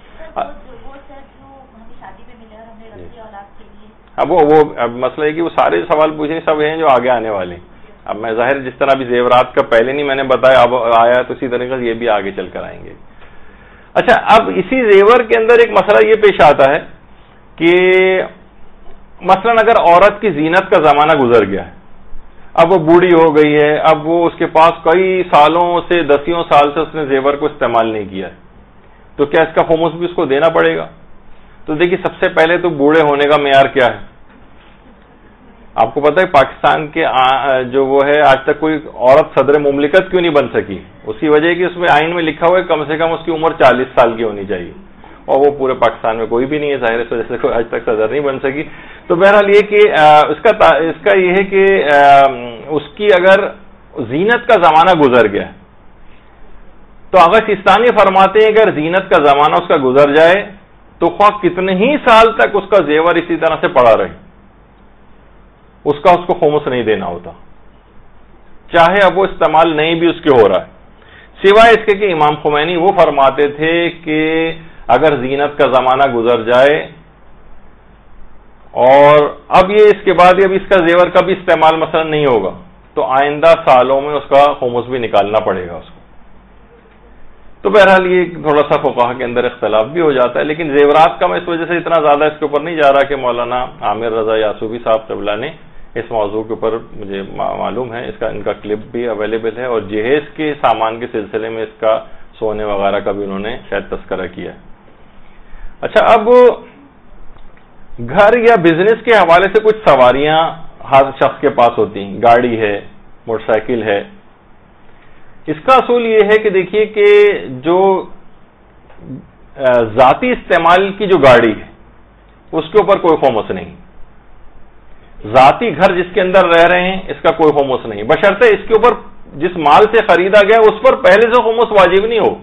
اب وہ مسئلہ ہے کہ وہ سارے سوال پوچھیں سب ہیں جو آگے آنے والے ہیں۔ اب میں ظاہر جس طرح بھی زیورات کا پہلے نہیں میں نے بتایا اب آیا تو اسی طریقے سے یہ بھی آگے چل کر آئیں گے۔ اچھا، اب اسی زیور کے اندر ایک مسئلہ یہ پیش آتا ہے کہ مثلا اگر عورت کی زینت کا زمانہ گزر گیا ہے، اب وہ بوڑھی ہو گئی ہے، اب وہ اس کے پاس کئی سالوں سے 10 سال سے اس نے زیور کو استعمال نہیں کیا ہے، تو کیا اس کا خمس بھی اس کو دینا پڑے گا؟ تو دیکھیے سب سے پہلے تو بوڑھے ہونے کا معیار کیا ہے؟ آپ کو پتہ ہے پاکستان کے جو وہ ہے آج تک کوئی عورت صدر مملکت کیوں نہیں بن سکی؟ اس کی وجہ ہے کہ اس میں آئین میں لکھا ہوا ہے کم سے کم اس کی عمر 40 سال کی ہونی چاہیے، اور وہ پورے پاکستان میں کوئی بھی نہیں ہے، ظاہر اس وجہ سے کوئی آج تک صدر نہیں بن سکی۔ تو بہرحال یہ کہ اس کا یہ ہے کہ اس کی اگر زینت کا زمانہ گزر گیا تو اگر سیستانی فرماتے ہیں اگر زینت کا زمانہ اس کا گزر جائے تو خواہ کتنے ہی سال تک اس کا زیور اسی طرح سے پڑا رہے اس کو خمس نہیں دینا ہوتا، چاہے اب وہ استعمال نہیں بھی اس کے ہو رہا ہے، سوائے اس کے کہ امام خمینی وہ فرماتے تھے کہ اگر زینت کا زمانہ گزر جائے اور اب یہ اس کے بعد اب اس کا زیور کا بھی استعمال مثلا نہیں ہوگا تو آئندہ سالوں میں اس کا خمس بھی نکالنا پڑے گا اس کو۔ تو بہرحال یہ تھوڑا سا فقہا کے اندر اختلاف بھی ہو جاتا ہے، لیکن زیورات کا میں اس وجہ سے اتنا زیادہ اس کے اوپر نہیں جا رہا کہ مولانا عامر رضا یاسوفی صاحب قبلہ نے اس موضوع کے اوپر مجھے معلوم ہے ان کا کلپ بھی اویلیبل ہے، اور جہیز کے سامان کے سلسلے میں اس کا سونے وغیرہ کا بھی انہوں نے شاید تذکرہ کیا ہے۔ اچھا، اب گھر یا بزنس کے حوالے سے کچھ سواریاں ہر شخص کے پاس ہوتی ہیں، گاڑی ہے، موٹر سائیکل ہے، اس کا اصول یہ ہے کہ دیکھیے کہ جو ذاتی استعمال کی جو گاڑی ہے اس کے اوپر کوئی خمس نہیں، ذاتی گھر جس کے اندر رہ رہے ہیں اس کا کوئی خمس نہیں، بشرطے اس کے اوپر جس مال سے خریدا گیا اس پر پہلے سے خمس واجب نہیں ہو۔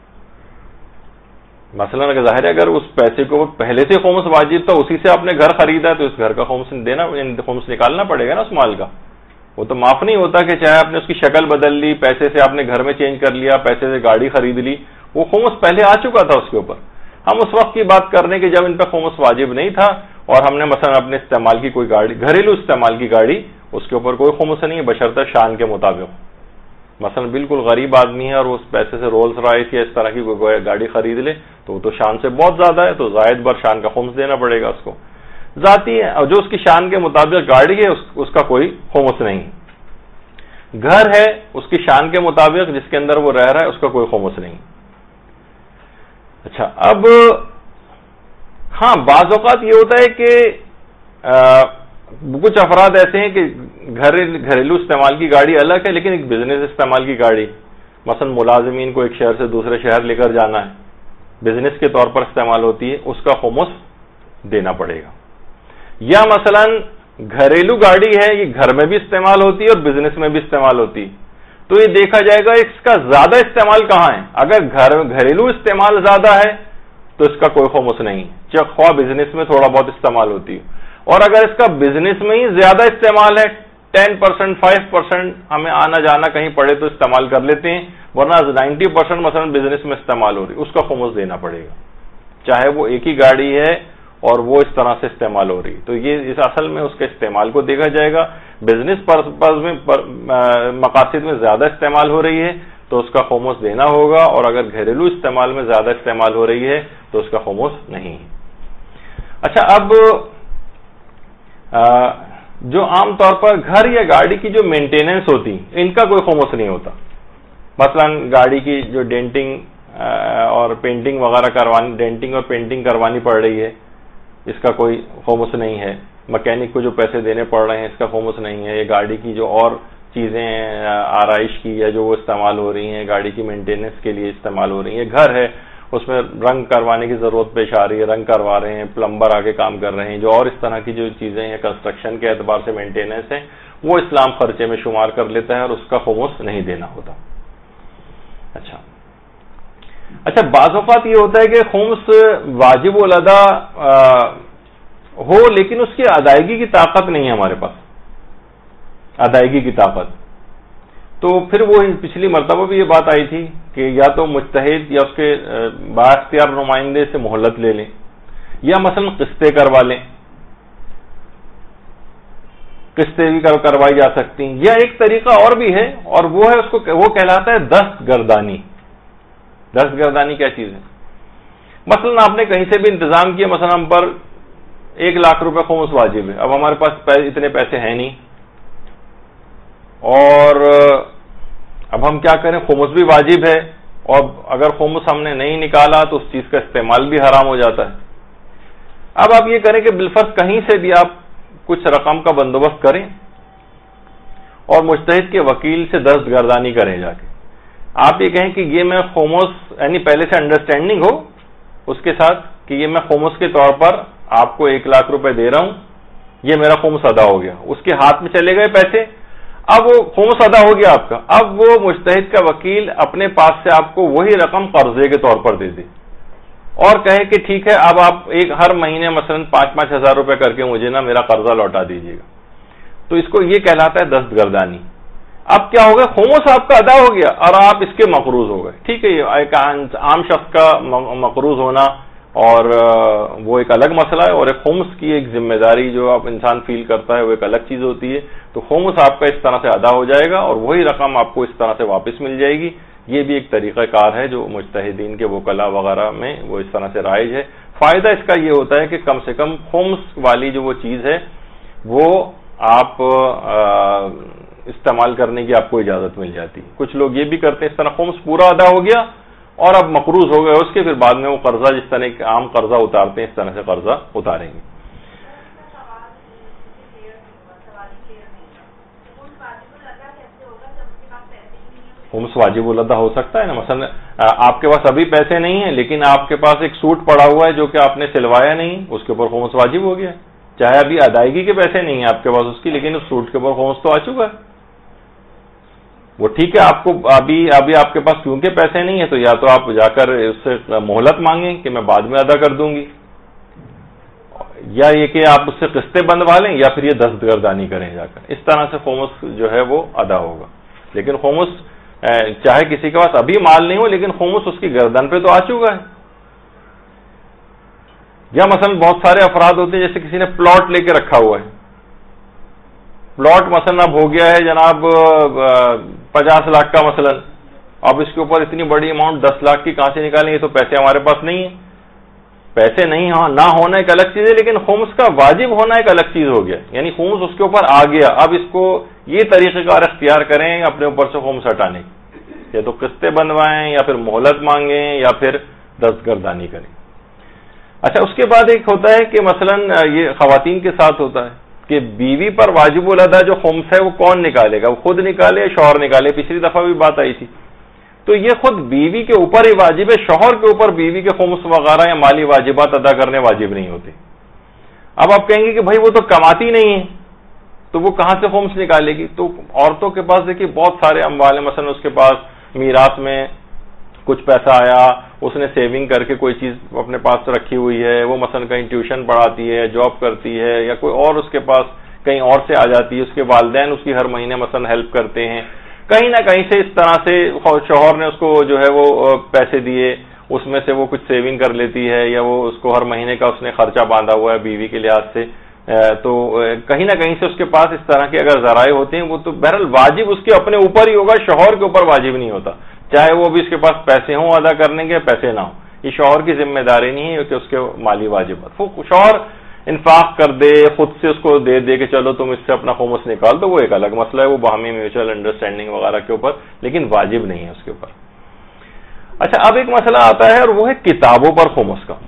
مثلا اگر ظاہر ہے اگر اس پیسے کو پہلے سے خمس واجب تھا، اسی سے آپ نے گھر خریدا تو اس گھر کا خمس نکالنا پڑے گا نا اس مال کا، وہ تو معاف نہیں ہوتا کہ چاہے آپ نے اس کی شکل بدل لی، پیسے سے آپ نے گھر میں چینج کر لیا، پیسے سے گاڑی خرید لی، وہ خمس پہلے آ چکا تھا اس کے اوپر. ہم اس وقت کی بات کر رہے ہیں کہ جب ان پہ خمس واجب نہیں تھا اور ہم نے مثلا اپنے استعمال کی کوئی گاڑی، گھریلو استعمال کی گاڑی، اس کے اوپر کوئی خمس نہیں ہے بشرطہ شان کے مطابق. مثلا بالکل غریب آدمی ہے اور اس پیسے سے رولز رائس یا اس طرح کی کوئی گاڑی خرید لے تو وہ تو شان سے بہت زیادہ ہے، تو زائد بر شان کا خمس دینا پڑے گا اس کو. ذاتی ہے اور جو اس کی شان کے مطابق گاڑی ہے اس کا کوئی خمس نہیں. گھر ہے اس کی شان کے مطابق جس کے اندر وہ رہ رہا ہے اس کا کوئی خمس نہیں. اچھا، اب ہاں بعض اوقات یہ ہوتا ہے کہ کچھ افراد ایسے ہیں کہ گھریلو استعمال کی گاڑی الگ ہے لیکن ایک بزنس استعمال کی گاڑی، مثلا ملازمین کو ایک شہر سے دوسرے شہر لے کر جانا ہے، بزنس کے طور پر استعمال ہوتی ہے، اس کا خمس دینا پڑے گا. یا مثلا گھریلو گاڑی ہے، یہ گھر میں بھی استعمال ہوتی ہے اور بزنس میں بھی استعمال ہوتی ہے، تو یہ دیکھا جائے گا اس کا زیادہ استعمال کہاں ہے. اگر گھریلو استعمال زیادہ ہے تو اس کا کوئی خمس نہیں، چاہے خواہ بزنس میں تھوڑا بہت استعمال ہوتی ہے. اور اگر اس کا بزنس میں ہی زیادہ استعمال ہے، 10%، 5% ہمیں آنا جانا کہیں پڑے تو استعمال کر لیتے ہیں، ورنہ 90% مثلا بزنس میں استعمال ہو رہی، اس کا خمس دینا پڑے گا، چاہے وہ ایک ہی گاڑی ہے اور وہ اس طرح سے استعمال ہو رہی. تو یہ اس اصل میں اس کے استعمال کو دیکھا جائے گا. بزنس پرپز میں مقاصد میں زیادہ استعمال ہو رہی ہے تو اس کا خمس دینا ہوگا، اور اگر گھریلو استعمال میں زیادہ استعمال ہو رہی ہے تو اس کا خمس نہیں. اچھا، اب جو عام طور پر گھر یا گاڑی کی جو مینٹیننس ہوتی ان کا کوئی خمس نہیں ہوتا. مثلا گاڑی کی جو ڈینٹنگ اور پینٹنگ وغیرہ کروانی، ڈینٹنگ اور پینٹنگ کروانی پڑ رہی ہے، اس کا کوئی خمس نہیں ہے. مکینک کو جو پیسے دینے پڑ رہے ہیں اس کا خمس نہیں ہے. یہ گاڑی کی جو اور چیزیں آرائش کی یا جو وہ استعمال ہو رہی ہیں، گاڑی کی مینٹیننس کے لیے استعمال ہو رہی ہیں. گھر ہے اس میں رنگ کروانے کی ضرورت پیش آ رہی ہے، رنگ کروا رہے ہیں، پلمبر آگے کام کر رہے ہیں، جو اور اس طرح کی جو چیزیں ہیں کنسٹرکشن کے اعتبار سے مینٹیننس ہے وہ اسلام خرچے میں شمار کر لیتا ہے اور اس کا خمس نہیں دینا ہوتا. اچھا، بعض اوقات یہ ہوتا ہے کہ خمس واجب الادا ہو لیکن اس کی ادائیگی کی طاقت نہیں ہے ہمارے پاس، ادائیگی کی طاقت. تو پھر وہ پچھلی مرتبہ بھی یہ بات آئی تھی کہ یا تو مجتہد یا اس کے بااختیار نمائندے سے مہلت لے لیں، یا مثلا قسطیں کروا لیں، قسطیں بھی کروائی جا سکتی ہیں. یا ایک طریقہ اور بھی ہے اور وہ ہے اس کو وہ کہلاتا ہے دست گردانی. دست گردانی کیا چیز ہے؟ مثلا آپ نے کہیں سے بھی انتظام کیا، مثلا ہم پر 1 لاکھ روپے خمس واجب ہے، اب ہمارے پاس اتنے پیسے ہیں نہیں اور اب ہم کیا کریں، خمس بھی واجب ہے اور اگر خمس ہم نے نہیں نکالا تو اس چیز کا استعمال بھی حرام ہو جاتا ہے. اب آپ یہ کریں کہ بالفرض کہیں سے بھی آپ کچھ رقم کا بندوبست کریں اور مجتہد کے وکیل سے دست گردانی کریں. جا کے آپ یہ کہیں کہ یہ میں خمس، یعنی پہلے سے انڈرسٹینڈنگ ہو اس کے ساتھ کہ یہ میں خمس کے طور پر آپ کو 1 لاکھ روپے دے رہا ہوں، یہ میرا خمس ادا ہو گیا، اس کے ہاتھ میں چلے گئے پیسے، اب وہ خمس ادا ہو گیا آپ کا. اب وہ مجتہد کا وکیل اپنے پاس سے آپ کو وہی رقم قرضے کے طور پر دے دے اور کہے کہ ٹھیک ہے اب آپ ہر مہینے مثلا 5-5 ہزار روپے کر کے مجھے نا میرا قرضہ لوٹا دیجیے گا. تو اس کو یہ کہلاتا ہے دست گردانی. اب کیا ہوگا، خمس آپ کا ادا ہو گیا اور آپ اس کے مقروض ہو گئے. ٹھیک ہے، یہ ایک عام شخص کا مقروض ہونا اور وہ ایک الگ مسئلہ ہے، اور ایک خمس کی ایک ذمہ داری جو آپ انسان فیل کرتا ہے وہ ایک الگ چیز ہوتی ہے. تو خمس آپ کا اس طرح سے ادا ہو جائے گا اور وہی رقم آپ کو اس طرح سے واپس مل جائے گی. یہ بھی ایک طریقہ کار ہے جو مجتہدین کے وکلاء وغیرہ میں وہ اس طرح سے رائج ہے. فائدہ اس کا یہ ہوتا ہے کہ کم سے کم خمس والی جو وہ چیز ہے وہ آپ استعمال کرنے کی آپ کو اجازت مل جاتی. کچھ لوگ یہ بھی کرتے ہیں اس طرح خمس پورا ادا ہو گیا اور اب مقروض ہو گئے اس کے، پھر بعد میں وہ قرضہ جس طرح ایک عام قرضہ اتارتے ہیں اس طرح سے قرضہ اتاریں گے. خمس واجب الادا ہو سکتا ہے نا، مثلا آپ کے پاس ابھی پیسے نہیں ہیں لیکن آپ کے پاس ایک سوٹ پڑا ہوا ہے جو کہ آپ نے سلوایا نہیں، اس کے اوپر خمس واجب ہو گیا. چاہے ابھی ادائیگی کے پیسے نہیں ہیں آپ کے پاس اس کی، لیکن اس سوٹ کے اوپر خمس تو آ چکا ہے. وہ ٹھیک ہے، آپ کو ابھی آپ کے پاس کیونکہ پیسے نہیں ہیں تو یا تو آپ جا کر اس سے مہلت مانگیں کہ میں بعد میں ادا کر دوں گی، یا یہ کہ آپ اس سے قسطیں بندوا لیں یا پھر یہ دست گردانی کریں جا کر. اس طرح سے خمس جو ہے وہ ادا ہوگا. لیکن خمس چاہے کسی کے پاس ابھی مال نہیں ہو لیکن خمس اس کی گردن پہ تو آ چکا ہے. یا مثلا بہت سارے افراد ہوتے ہیں جیسے کسی نے پلاٹ لے کے رکھا ہوا ہے, پلاٹ مثلا اب ہو گیا ہے جناب 50 لاکھ کا مثلا, اب اس کے اوپر اتنی بڑی اماؤنٹ 10 لاکھ کی کہاں سے نکالیں, یہ تو پیسے ہمارے پاس نہیں ہیں. پیسے نہیں نہ ہونا ایک الگ چیز ہے, لیکن خمس کا واجب ہونا ایک الگ چیز ہو گیا. یعنی خمس اس کے اوپر آ گیا, اب اس کو یہ طریقہ کار اختیار کریں اپنے اوپر سے خمس ہٹانے کی, یا تو قسطیں بنوائیں یا پھر مہلت مانگیں یا پھر دستگردانی کریں. اچھا, اس کے بعد ایک ہوتا ہے کہ مثلا یہ خواتین کے ساتھ ہوتا ہے کہ بیوی پر واجب الادا جو خمس ہے وہ کون نکالے گا, وہ خود نکالے یا شوہر نکالے. پچھلی دفعہ بھی بات آئی تھی. تو یہ خود بیوی کے اوپر ہی واجب ہے, شوہر کے اوپر بیوی کے خمس وغیرہ یا مالی واجبات ادا کرنے واجب نہیں ہوتے. اب آپ کہیں گے کہ بھائی وہ تو کماتی نہیں ہے تو وہ کہاں سے خمس نکالے گی. تو عورتوں کے پاس دیکھیے بہت سارے اموال ہیں, مثلا اس کے پاس میراث میں کچھ پیسہ آیا, اس نے سیونگ کر کے کوئی چیز اپنے پاس رکھی ہوئی ہے, وہ مثلا کہیں ٹیوشن پڑھاتی ہے, جاب کرتی ہے, یا کوئی اور اس کے پاس کہیں اور سے آ جاتی ہے, اس کے والدین اس کی ہر مہینے مثلا ہیلپ کرتے ہیں, کہیں نہ کہیں سے اس طرح سے شوہر نے اس کو جو ہے وہ پیسے دیے, اس میں سے وہ کچھ سیونگ کر لیتی ہے, یا وہ اس کو ہر مہینے کا اس نے خرچہ باندھا ہوا ہے بیوی کے لحاظ سے. تو کہیں نہ کہیں سے اس کے پاس اس طرح کے اگر ذرائع ہوتے ہیں, وہ تو بہرحال واجب اس کے اپنے اوپر ہی ہوگا, شوہر کے اوپر واجب نہیں ہوتا, چاہے وہ بھی اس کے پاس پیسے ہوں ادا کرنے کے پیسے نہ ہوں. یہ شوہر کی ذمہ داری نہیں ہے کہ اس کے مالی واجبات, وہ شوہر انفاق کر دے, خود سے اس کو دے دے کہ چلو تم اس سے اپنا خمس نکال, تو وہ ایک الگ مسئلہ ہے, وہ باہمی میوچل انڈرسٹینڈنگ وغیرہ کے اوپر, لیکن واجب نہیں ہے اس کے اوپر. اچھا, اب ایک مسئلہ آتا ہے اور وہ ہے کتابوں پر خمس کا.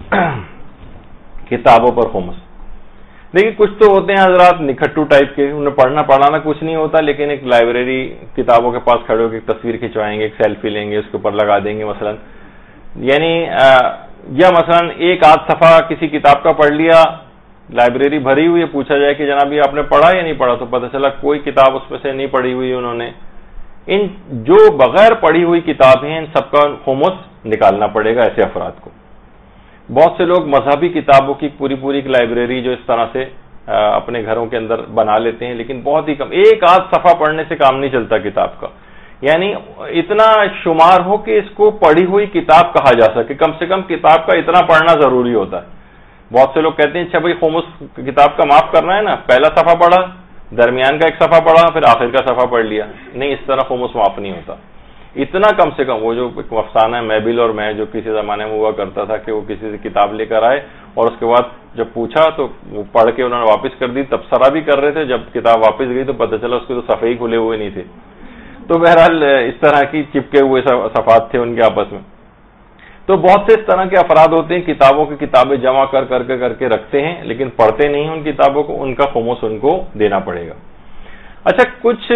کتابوں پر خمس, دیکھیے کچھ تو ہوتے ہیں حضرات نکھٹو ٹائپ کے, انہیں پڑھنا پڑھانا کچھ نہیں ہوتا, لیکن ایک لائبریری کتابوں کے پاس کھڑے ہو کے ایک تصویر کھنچوائیں گے, ایک سیلفی لیں گے, اس کے اوپر لگا دیں گے مثلا. یعنی یا مثلا ایک آدھ صفحہ کسی کتاب کا پڑھ لیا, لائبریری بھری ہوئی ہے, پوچھا جائے کہ جناب یہ آپ نے پڑھا یا نہیں پڑھا, تو پتہ چلا کوئی کتاب اس میں سے نہیں پڑھی ہوئی انہوں نے. ان جو بغیر پڑھی ہوئی کتاب ہیں ان سب کا خمس نکالنا پڑے گا ایسے افراد کو. بہت سے لوگ مذہبی کتابوں کی پوری ایک لائبریری جو اس طرح سے اپنے گھروں کے اندر بنا لیتے ہیں, لیکن بہت ہی کم, ایک آدھ صفحہ پڑھنے سے کام نہیں چلتا کتاب کا. یعنی اتنا شمار ہو کہ اس کو پڑھی ہوئی کتاب کہا جا سکے, کم سے کم کتاب کا اتنا پڑھنا ضروری ہوتا ہے. بہت سے لوگ کہتے ہیں اچھا بھائی خمس کتاب کا معاف کرنا ہے نا, پہلا صفحہ پڑھا, درمیان کا ایک صفحہ پڑھا, پھر آخر کا صفحہ پڑھ لیا. نہیں, اس طرح خمس معاف نہیں ہوتا. اتنا کم سے کم, وہ جو افسانہ ہے میبل اور میں جو کسی زمانے میں ہوا کرتا تھا کہ وہ کسی سے کتاب لے کر آئے اور اس کے بعد جب پوچھا تو وہ پڑھ کے انہوں نے واپس کر دی, تبصرہ بھی کر رہے تھے, جب کتاب واپس گئی تو پتہ چلا اس کے تو صفحے ہی کھلے ہوئے نہیں تھے. تو بہرحال اس طرح کی چپکے ہوئے صفحات تھے ان کے آپس میں. تو بہت سے اس طرح کے افراد ہوتے ہیں کتابوں کی کتابیں جمع کر کے رکھتے ہیں, لیکن پڑھتے نہیں ہیں ان کتابوں کو, ان کا خمس ان کو دینا پڑے گا. اچھا, کچھ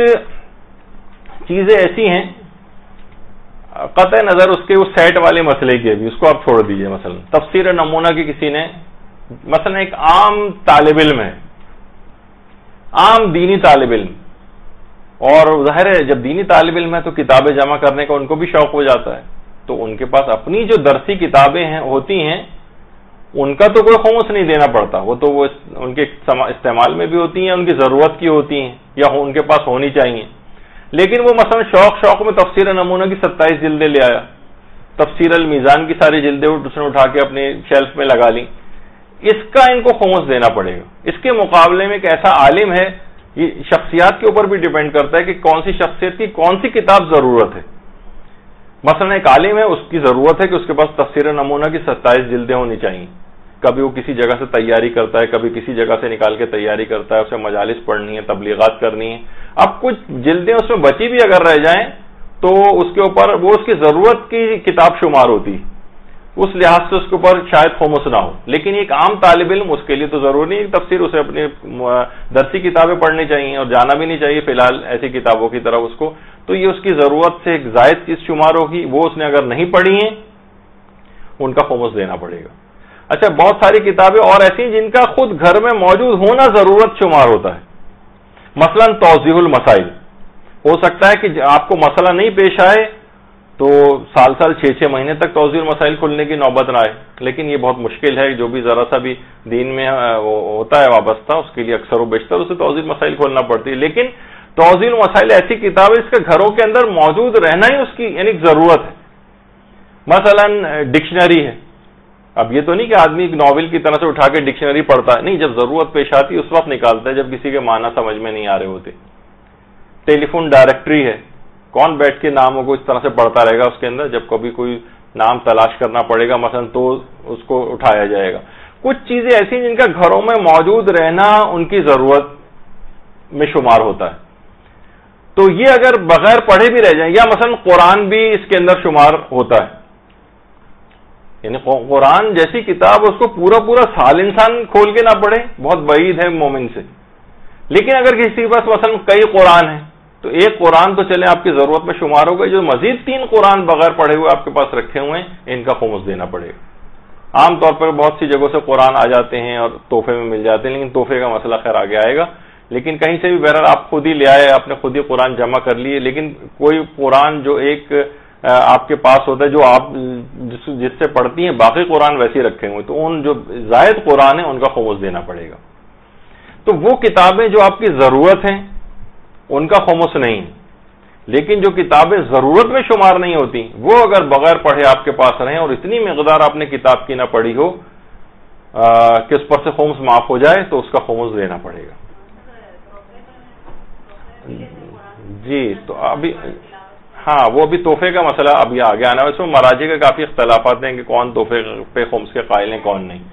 چیزیں ایسی ہیں قطع نظر اس کے اس سیٹ والے مسئلے کی, بھی اس کو آپ چھوڑ دیجئے. مثلا تفسیر نمونہ کی کسی نے, مثلا ایک عام طالب علم ہے, عام دینی طالب علم, اور ظاہر ہے جب دینی طالب علم ہے تو کتابیں جمع کرنے کا ان کو بھی شوق ہو جاتا ہے, تو ان کے پاس اپنی جو درسی کتابیں ہوتی ہیں ان کا تو کوئی خمس نہیں دینا پڑتا, وہ تو وہ ان کے استعمال میں بھی ہوتی ہیں, ان کی ضرورت کی ہوتی ہیں یا ان کے پاس ہونی چاہیے. لیکن وہ مثلا شوق میں تفسیر نمونہ کی 27 جلدیں لے آیا, تفسیر المیزان کی ساری جلدیں اس نے اٹھا کے اپنے شیلف میں لگا لی, اس کا ان کو خمس دینا پڑے گا. اس کے مقابلے میں ایک ایسا عالم ہے, یہ شخصیات کے اوپر بھی ڈیپینڈ کرتا ہے کہ کون سی شخصیت کی کون سی کتاب ضرورت ہے. مثلا ایک عالم ہے, اس کی ضرورت ہے کہ اس کے پاس تفسیر نمونہ کی 27 جلدیں ہونی چاہیے. کبھی وہ کسی جگہ سے تیاری کرتا ہے, کبھی کسی جگہ سے نکال کے تیاری کرتا ہے, اسے مجالس پڑھنی ہے, تبلیغات کرنی ہے. اب کچھ جلدیں اس میں بچی بھی اگر رہ جائیں تو اس کے اوپر وہ اس کی ضرورت کی کتاب شمار ہوتی, اس لحاظ سے اس کے اوپر شاید خمس نہ ہو. لیکن ایک عام طالب علم, اس کے لیے تو ضروری نہیں تفسیر, اسے اپنی درسی کتابیں پڑھنی چاہیے اور جانا بھی نہیں چاہیے فی الحال ایسی کتابوں کی طرف اس کو. تو یہ اس کی ضرورت سے ایک زائد چیز شمار ہوگی, وہ اس نے اگر نہیں پڑھی ہیں ان کا خمس دینا پڑے گا. اچھا, بہت ساری کتابیں اور ایسی ہیں جن کا خود گھر میں موجود ہونا ضرورت شمار ہوتا ہے. مثلا توضیح المسائل, ہو سکتا ہے کہ آپ کو مسئلہ نہیں پیش آئے تو سال 6 مہینے تک توضیح المسائل کھلنے کی نوبت نہ آئے. لیکن یہ بہت مشکل ہے، جو بھی ذرا سا بھی دین میں ہوتا ہے وابستہ، اس کے لیے اکثر و بیشتر اسے توضیح المسائل کھولنا پڑتی ہے. لیکن توضیح المسائل ایسی کتاب ہے اس کا گھروں کے اندر موجود رہنا ہی اس کی یعنی ضرورت ہے. مثلا ڈکشنری ہے، اب یہ تو نہیں کہ آدمی ایک ناول کی طرح سے اٹھا کے ڈکشنری پڑھتا ہے، نہیں، جب ضرورت پیش آتی اس وقت نکالتا ہے جب کسی کے معنی سمجھ میں نہیں آ رہے ہوتے. ٹیلی فون ڈائریکٹری ہے، کون بیٹھ کے ناموں کو اس طرح سے پڑھتا رہے گا، اس کے اندر جب کبھی کوئی نام تلاش کرنا پڑے گا مثلا تو اس کو اٹھایا جائے گا. کچھ چیزیں ایسی جن کا گھروں میں موجود رہنا ان کی ضرورت میں شمار ہوتا ہے، تو یہ اگر بغیر پڑھے بھی رہ جائیں، یا مثلا قرآن بھی اس کے اندر شمار ہوتا ہے. یعنی قرآن جیسی کتاب اس کو پورا سال انسان کھول کے نہ پڑھے، بہت بعید ہے مومن سے. لیکن اگر کسی کے پاس مثلا کئی قرآن ہیں تو ایک قرآن تو چلے آپ کی ضرورت میں شمار ہو گئی، جو مزید 3 قرآن بغیر پڑھے ہوئے آپ کے پاس رکھے ہوئے ہیں ان کا خمس دینا پڑے گا. عام طور پر بہت سی جگہوں سے قرآن آ جاتے ہیں اور تحفے میں مل جاتے ہیں، لیکن تحفے کا مسئلہ خیر آگے آئے گا. لیکن کہیں سے بھی بہرحال آپ خود ہی لے آئے، آپ نے خود ہی قرآن جمع کر لیے، لیکن کوئی قرآن جو ایک آپ کے پاس ہوتا ہے جو آپ جس سے پڑھتی ہیں باقی قرآن ویسے رکھے ہوئے، تو ان جو زائد قرآن ہیں ان کا خمس دینا پڑے گا. تو وہ کتابیں جو آپ کی ضرورت ہیں ان کا خمس نہیں، لیکن جو کتابیں ضرورت میں شمار نہیں ہوتی وہ اگر بغیر پڑھے آپ کے پاس رہیں اور اتنی مقدار آپ نے کتاب کی نہ پڑھی ہو کہ اس پر سے خمس معاف ہو جائے تو اس کا خمس دینا پڑے گا. جی تو ابھی ہاں وہ ابھی تحفے کا مسئلہ ابھی آگے آنا ہے، اس میں مراجع کے کافی اختلافات ہیں کہ کون تحفے پہ خمس کے قائل ہیں کون نہیں.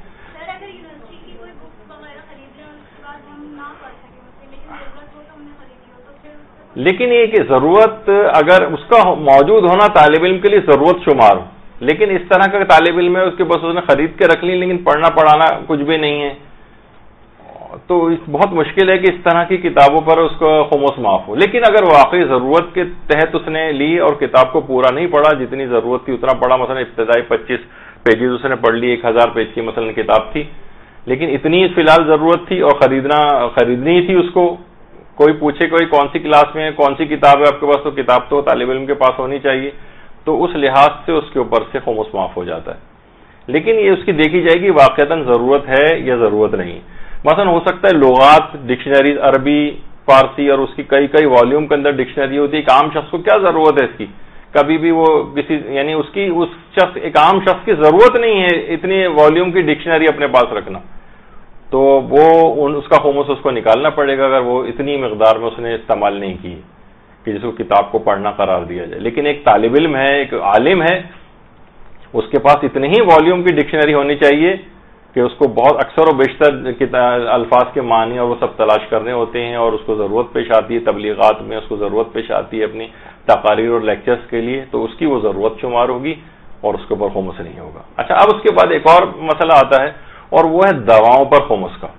لیکن یہ کہ ضرورت اگر اس کا موجود ہونا طالب علم کے لیے ضرورت شمار ہو، لیکن اس طرح کا طالب علم ہے اس کے بس اس نے خرید کے رکھ لی لیکن پڑھنا پڑھانا کچھ بھی نہیں ہے، تو بہت مشکل ہے کہ اس طرح کی کتابوں پر اس کو خمس معاف ہو. لیکن اگر واقعی ضرورت کے تحت اس نے لی اور کتاب کو پورا نہیں پڑھا، جتنی ضرورت تھی اتنا پڑھا، مثلا ابتدائی 25 پیجز اس نے پڑھ لی، 1000 پیج کی مثلا کتاب تھی، لیکن اتنی فی الحال ضرورت تھی اور خریدنی تھی اس کو. کوئی پوچھے کوئی کون سی کلاس میں کون سی کتاب ہے آپ کے پاس، تو کتاب تو طالب علم کے پاس ہونی چاہیے، تو اس لحاظ سے اس کے اوپر سے خمس معاف ہو جاتا ہے. لیکن یہ اس کی دیکھی جائے گی واقعتاً ضرورت ہے یا ضرورت نہیں. مثلا ہو سکتا ہے لغات ڈکشنریز عربی فارسی اور اس کی کئی والیوم کے اندر ڈکشنری ہوتی ہے، ایک عام شخص کو کیا ضرورت ہے اس کی، کبھی بھی وہ کسی یعنی ایک عام شخص کی ضرورت نہیں ہے اتنی والیوم کی ڈکشنری اپنے پاس رکھنا، تو وہ اس کا خمس اس کو نکالنا پڑے گا اگر وہ اتنی مقدار میں اس نے استعمال نہیں کی کہ جس کو کتاب کو پڑھنا قرار دیا جائے. لیکن ایک طالب علم ہے، ایک عالم ہے، اس کے پاس اتنی ہی والیوم کی ڈکشنری ہونی چاہیے کہ اس کو بہت اکثر و بیشتر الفاظ کے معنی اور وہ سب تلاش کرنے ہوتے ہیں، اور اس کو ضرورت پیش آتی ہے تبلیغات میں، اس کو ضرورت پیش آتی ہے اپنی تقاریر اور لیکچرز کے لیے، تو اس کی وہ ضرورت شمار ہوگی اور اس کے اوپر خمس نہیں ہوگا. اچھا، اب اس کے بعد ایک اور مسئلہ آتا ہے اور وہ ہے دواؤں پر خمس کا.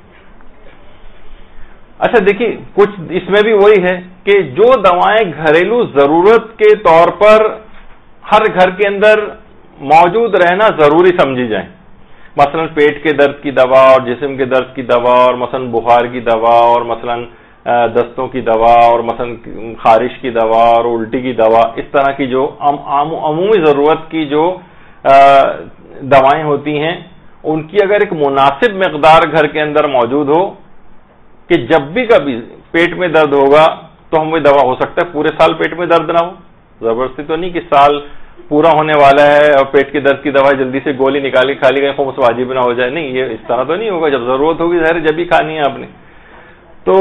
اچھا دیکھیے، کچھ اس میں بھی وہی ہے کہ جو دوائیں گھریلو ضرورت کے طور پر ہر گھر کے اندر موجود رہنا ضروری سمجھی جائیں، مثلا پیٹ کے درد کی دوا اور جسم کے درد کی دوا اور مثلا بخار کی دوا اور مثلا دستوں کی دوا اور مثلا خارش کی دوا اور الٹی کی دوا، اس طرح کی جو عمومی ضرورت کی جو دوائیں ہوتی ہیں ان کی اگر ایک مناسب مقدار گھر کے اندر موجود ہو کہ جب بھی کبھی پیٹ میں درد ہوگا تو ہم وہ دوا، ہو سکتا ہے پورے سال پیٹ میں درد نہ ہو، زبردستی تو نہیں کہ سال پورا ہونے والا ہے اور پیٹ کے درد کی دوا جلدی سے گولی نکالی کھا لی گئی خمس واجب نہ ہو جائے، نہیں، یہ اس طرح تو نہیں ہوگا. جب ضرورت ہوگی ظاہر جب بھی کھانی ہے آپ نے. تو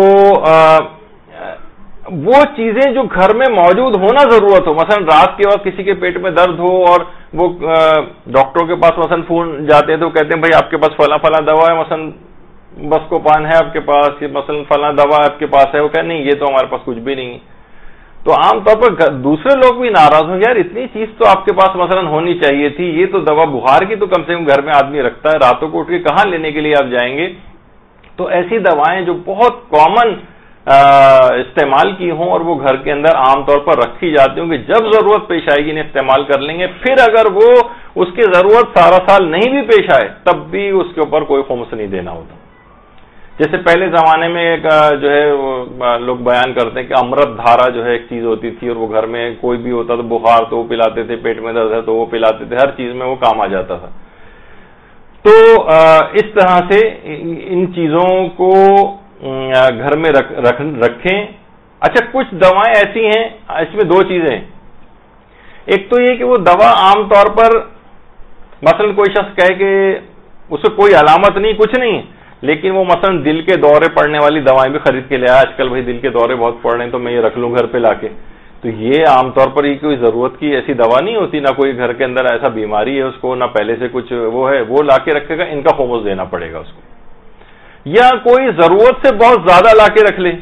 وہ چیزیں جو گھر میں موجود ہونا ضرورت ہو، مثلا رات کے وقت کسی کے پیٹ میں درد ہو اور وہ ڈاکٹروں کے پاس مثلا فون جاتے ہیں تو کہتے ہیں بھائی آپ کے پاس فلاں دوا ہے، مثلا بس کو پان ہے آپ کے پاس، مثلا فلاں دوا آپ کے پاس ہے، وہ کہ نہیں یہ تو ہمارے پاس کچھ بھی نہیں. تو عام طور پر دوسرے لوگ بھی ناراض ہوں، یار اتنی چیز تو آپ کے پاس مثلا ہونی چاہیے تھی، یہ تو دوا بخار کی تو کم سے کم گھر میں آدمی رکھتا ہے، راتوں کو اٹھ کے کہاں لینے کے لیے آپ جائیں گے. تو ایسی دوائیں جو بہت کامن استعمال کی ہوں اور وہ گھر کے اندر عام طور پر رکھی جاتی ہوں کہ جب ضرورت پیش آئے گی انہیں استعمال کر لیں گے، پھر اگر وہ اس کی ضرورت سارا سال نہیں بھی پیش آئے تب بھی اس کے اوپر کوئی خمس نہیں دینا ہوتا. جیسے پہلے زمانے میں ایک جو ہے لوگ بیان کرتے ہیں کہ امرت دھارا جو ہے ایک چیز ہوتی تھی، اور وہ گھر میں کوئی بھی ہوتا تو بخار تو وہ پلاتے تھے، پیٹ میں درد ہے تو وہ پلاتے تھے، ہر چیز میں وہ کام آ جاتا تھا. تو اس طرح سے ان چیزوں کو گھر میں رکھیں. اچھا، کچھ دوائیں ایسی ہیں، اس میں دو چیزیں ہیں. ایک تو یہ کہ وہ دوا عام طور پر مثلا کوئی شخص کہے کہ اس سے کوئی علامت نہیں، کچھ نہیں ہے، لیکن وہ مثلا دل کے دورے پڑنے والی دوائیں بھی خرید کے لے آیا. آج کل بھائی دل کے دورے بہت پڑ رہے ہیں تو میں یہ رکھ لوں گھر پہ لا کے. تو یہ عام طور پر یہ کوئی ضرورت کی ایسی دوا نہیں ہوتی، نہ کوئی گھر کے اندر ایسا بیماری ہے اس کو، نہ پہلے سے کچھ وہ ہے، وہ لا کے رکھے گا. ان کا خمس دینا پڑے گا اس کو. یا کوئی ضرورت سے بہت زیادہ لا کے رکھ لے،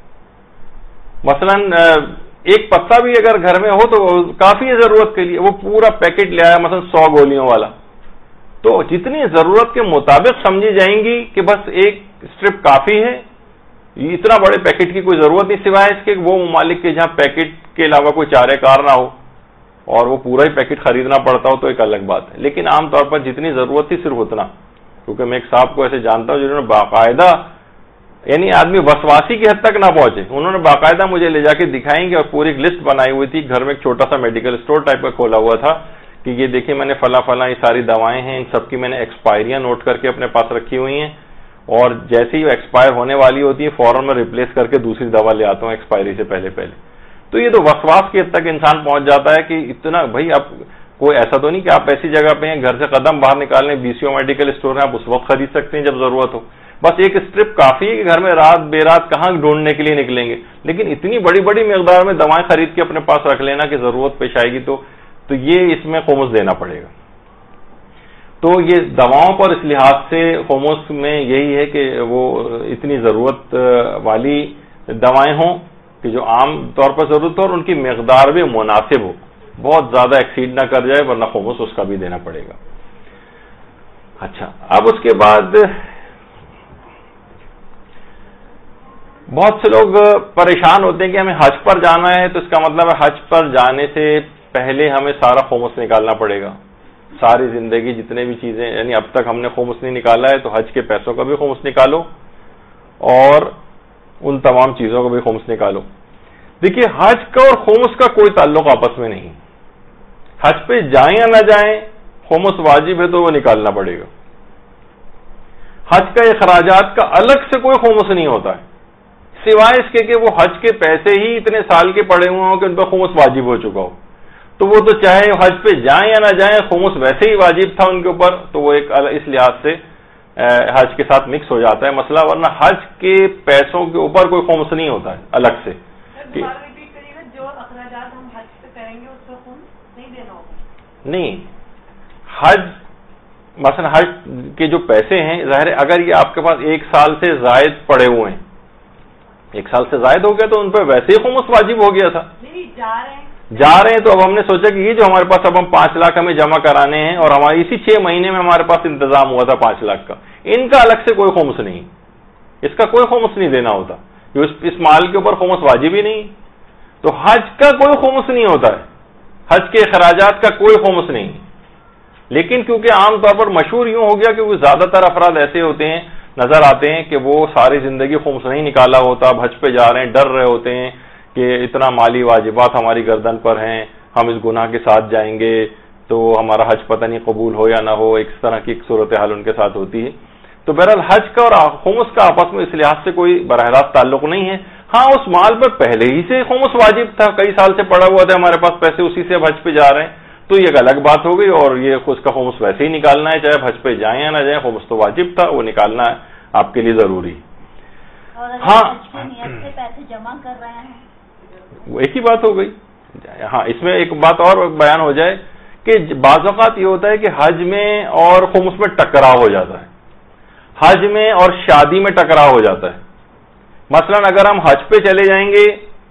مثلا ایک پتا بھی اگر گھر میں ہو تو کافی ہے ضرورت کے لیے، وہ پورا پیکٹ لے آیا مثلا 100 گولیوں والا، تو جتنی ضرورت کے مطابق سمجھی جائیں گی کہ بس ایک اسٹرپ کافی ہے، اتنا بڑے پیکٹ کی کوئی ضرورت نہیں، سوائے اس کے وہ ممالک کے جہاں پیکٹ کے علاوہ کوئی چارہ کار نہ ہو اور وہ پورا ہی پیکٹ خریدنا پڑتا ہو تو ایک الگ بات ہے. لیکن عام طور پر جتنی ضرورت تھی صرف اتنا. کیونکہ میں ایک صاحب کو ایسے جانتا ہوں جنہوں نے باقاعدہ، یعنی آدمی وسواسی کی حد تک نہ پہنچے، انہوں نے باقاعدہ مجھے لے جا کے دکھائیں گے اور پوری ایک لسٹ بنائی ہوئی تھی. گھر میں ایک چھوٹا سا میڈیکل اسٹور ٹائپ کا کھولا ہوا تھا کہ یہ دیکھیں میں نے فلاں یہ ساری دوائیں ہیں، ان سب کی میں نے ایکسپائریاں نوٹ کر کے اپنے پاس رکھی ہوئی ہیں، اور جیسے ہی وہ ایکسپائر ہونے والی ہوتی ہے فوراً میں ریپلیس کر کے دوسری دوا لے آتا ہوں ایکسپائری سے پہلے. تو یہ تو وسواس کی حد تک انسان پہنچ جاتا ہے کہ اتنا بھائی اب کوئی ایسا تو نہیں کہ آپ ایسی جگہ پہ ہیں گھر سے قدم باہر نکالنے BCO میڈیکل اسٹور ہے، آپ اس وقت خرید سکتے ہیں جب ضرورت ہو. بس ایک اسٹرپ کافی ہے کہ گھر میں رات بے رات کہاں ڈھونڈنے کے لیے نکلیں گے. لیکن اتنی بڑی بڑی مقدار میں دوائیں خرید کے اپنے پاس رکھ لینا کہ ضرورت پیش آئے گی تو یہ اس میں خمس دینا پڑے گا. تو یہ دواؤں پر اس لحاظ سے خمس میں یہی ہے کہ وہ اتنی ضرورت والی دوائیں ہوں کہ جو عام طور پر ضرورت ہو اور ان کی مقدار بھی مناسب ہو، بہت زیادہ ایکسیڈ نہ کر جائے ورنہ خمس اس کا بھی دینا پڑے گا. اچھا، اب اس کے بعد بہت سے لوگ پریشان ہوتے ہیں کہ ہمیں حج پر جانا ہے تو اس کا مطلب ہے حج پر جانے سے پہلے ہمیں سارا خمس نکالنا پڑے گا. ساری زندگی جتنے بھی چیزیں، یعنی اب تک ہم نے خمس نہیں نکالا ہے تو حج کے پیسوں کا بھی خمس نکالو اور ان تمام چیزوں کا بھی خمس نکالو. دیکھیے، حج کا اور خمس کا کوئی تعلق آپس میں نہیں. حج پہ جائیں یا نہ جائیں خمس واجب ہے تو وہ نکالنا پڑے گا. حج کا اخراجات کا الگ سے کوئی خمس نہیں ہوتا ہے، سوائے اس کے کہ وہ حج کے پیسے ہی اتنے سال کے پڑے ہوئے ہوں کہ ان پہ خمس واجب ہو چکا ہو. تو وہ تو چاہے حج پہ جائیں یا نہ جائیں خمس ویسے ہی واجب تھا ان کے اوپر، تو وہ ایک اس لحاظ سے حج کے ساتھ مکس ہو جاتا ہے مسئلہ. ورنہ حج کے پیسوں کے اوپر کوئی خمس نہیں ہوتا ہے الگ سے. جو اخراجات ہم حج پہ کریں گے اس کو خمس نہیں دینا ہوگا. نہیں، حج مثلا حج کے جو پیسے ہیں، ظاہر ہے اگر یہ آپ کے پاس 1 سال سے زائد پڑے ہوئے ہیں، 1 سال سے زائد ہو گیا تو ان پہ ویسے ہی خمس واجب ہو گیا تھا. جا رہے ہیں تو اب ہم نے سوچا کہ یہ جو ہمارے پاس اب ہم 5 لاکھ ہمیں جمع کرانے ہیں اور ہمارے اسی 6 مہینے میں ہمارے پاس انتظام ہوا تھا 5 لاکھ کا، ان کا الگ سے کوئی خمس نہیں، اس کا کوئی خمس نہیں دینا ہوتا. اس مال کے اوپر خمس واجب ہی نہیں، تو حج کا کوئی خمس نہیں ہوتا ہے، حج کے اخراجات کا کوئی خمس نہیں. لیکن کیونکہ عام طور پر مشہور یوں ہو گیا کہ وہ زیادہ تر افراد ایسے ہوتے ہیں، نظر آتے ہیں کہ وہ ساری زندگی خمس نہیں نکالا ہوتا، اب حج پہ جا رہے ہیں، ڈر رہے ہوتے ہیں کہ اتنا مالی واجبات ہماری گردن پر ہیں، ہم اس گناہ کے ساتھ جائیں گے تو ہمارا حج پتہ نہیں قبول ہو یا نہ ہو، اس طرح کی ایک صورتحال ان کے ساتھ ہوتی ہے. تو بہرحال حج کا اور خمس کا آپس میں اس لحاظ سے کوئی براہ راست تعلق نہیں ہے. ہاں، اس مال پر پہلے ہی سے خمس واجب تھا، کئی سال سے پڑا ہوا تھا ہمارے پاس پیسے، اسی سے اب حج پہ جا رہے ہیں تو یہ ایک الگ بات ہو گئی، اور یہ اس کا خمس ویسے ہی نکالنا ہے، چاہے حج پہ جائیں یا نہ جائیں، خمس تو واجب تھا، وہ نکالنا ہے آپ کے لیے ضروری. ہاں، پیسے جمع کر رہے ہیں وہ ایک ہی بات ہو گئی. ہاں، اس میں ایک بات اور بیان ہو جائے کہ بعض اوقات یہ ہوتا ہے کہ حج میں اور خمس میں ٹکراؤ ہو جاتا ہے، حج میں اور شادی میں ٹکراؤ ہو جاتا ہے. مثلا اگر ہم حج پہ چلے جائیں گے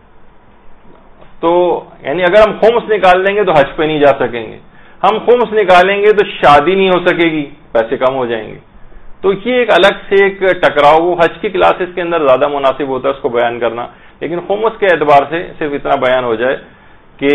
تو یعنی اگر ہم خمس نکال دیں گے تو حج پہ نہیں جا سکیں گے، ہم خمس نکالیں گے تو شادی نہیں ہو سکے گی، پیسے کم ہو جائیں گے. تو یہ ایک الگ سے ایک ٹکراؤ، وہ حج کی کلاسز کے اندر زیادہ مناسب ہوتا ہے اس کو بیان کرنا. لیکن خمس کے اعتبار سے صرف اتنا بیان ہو جائے کہ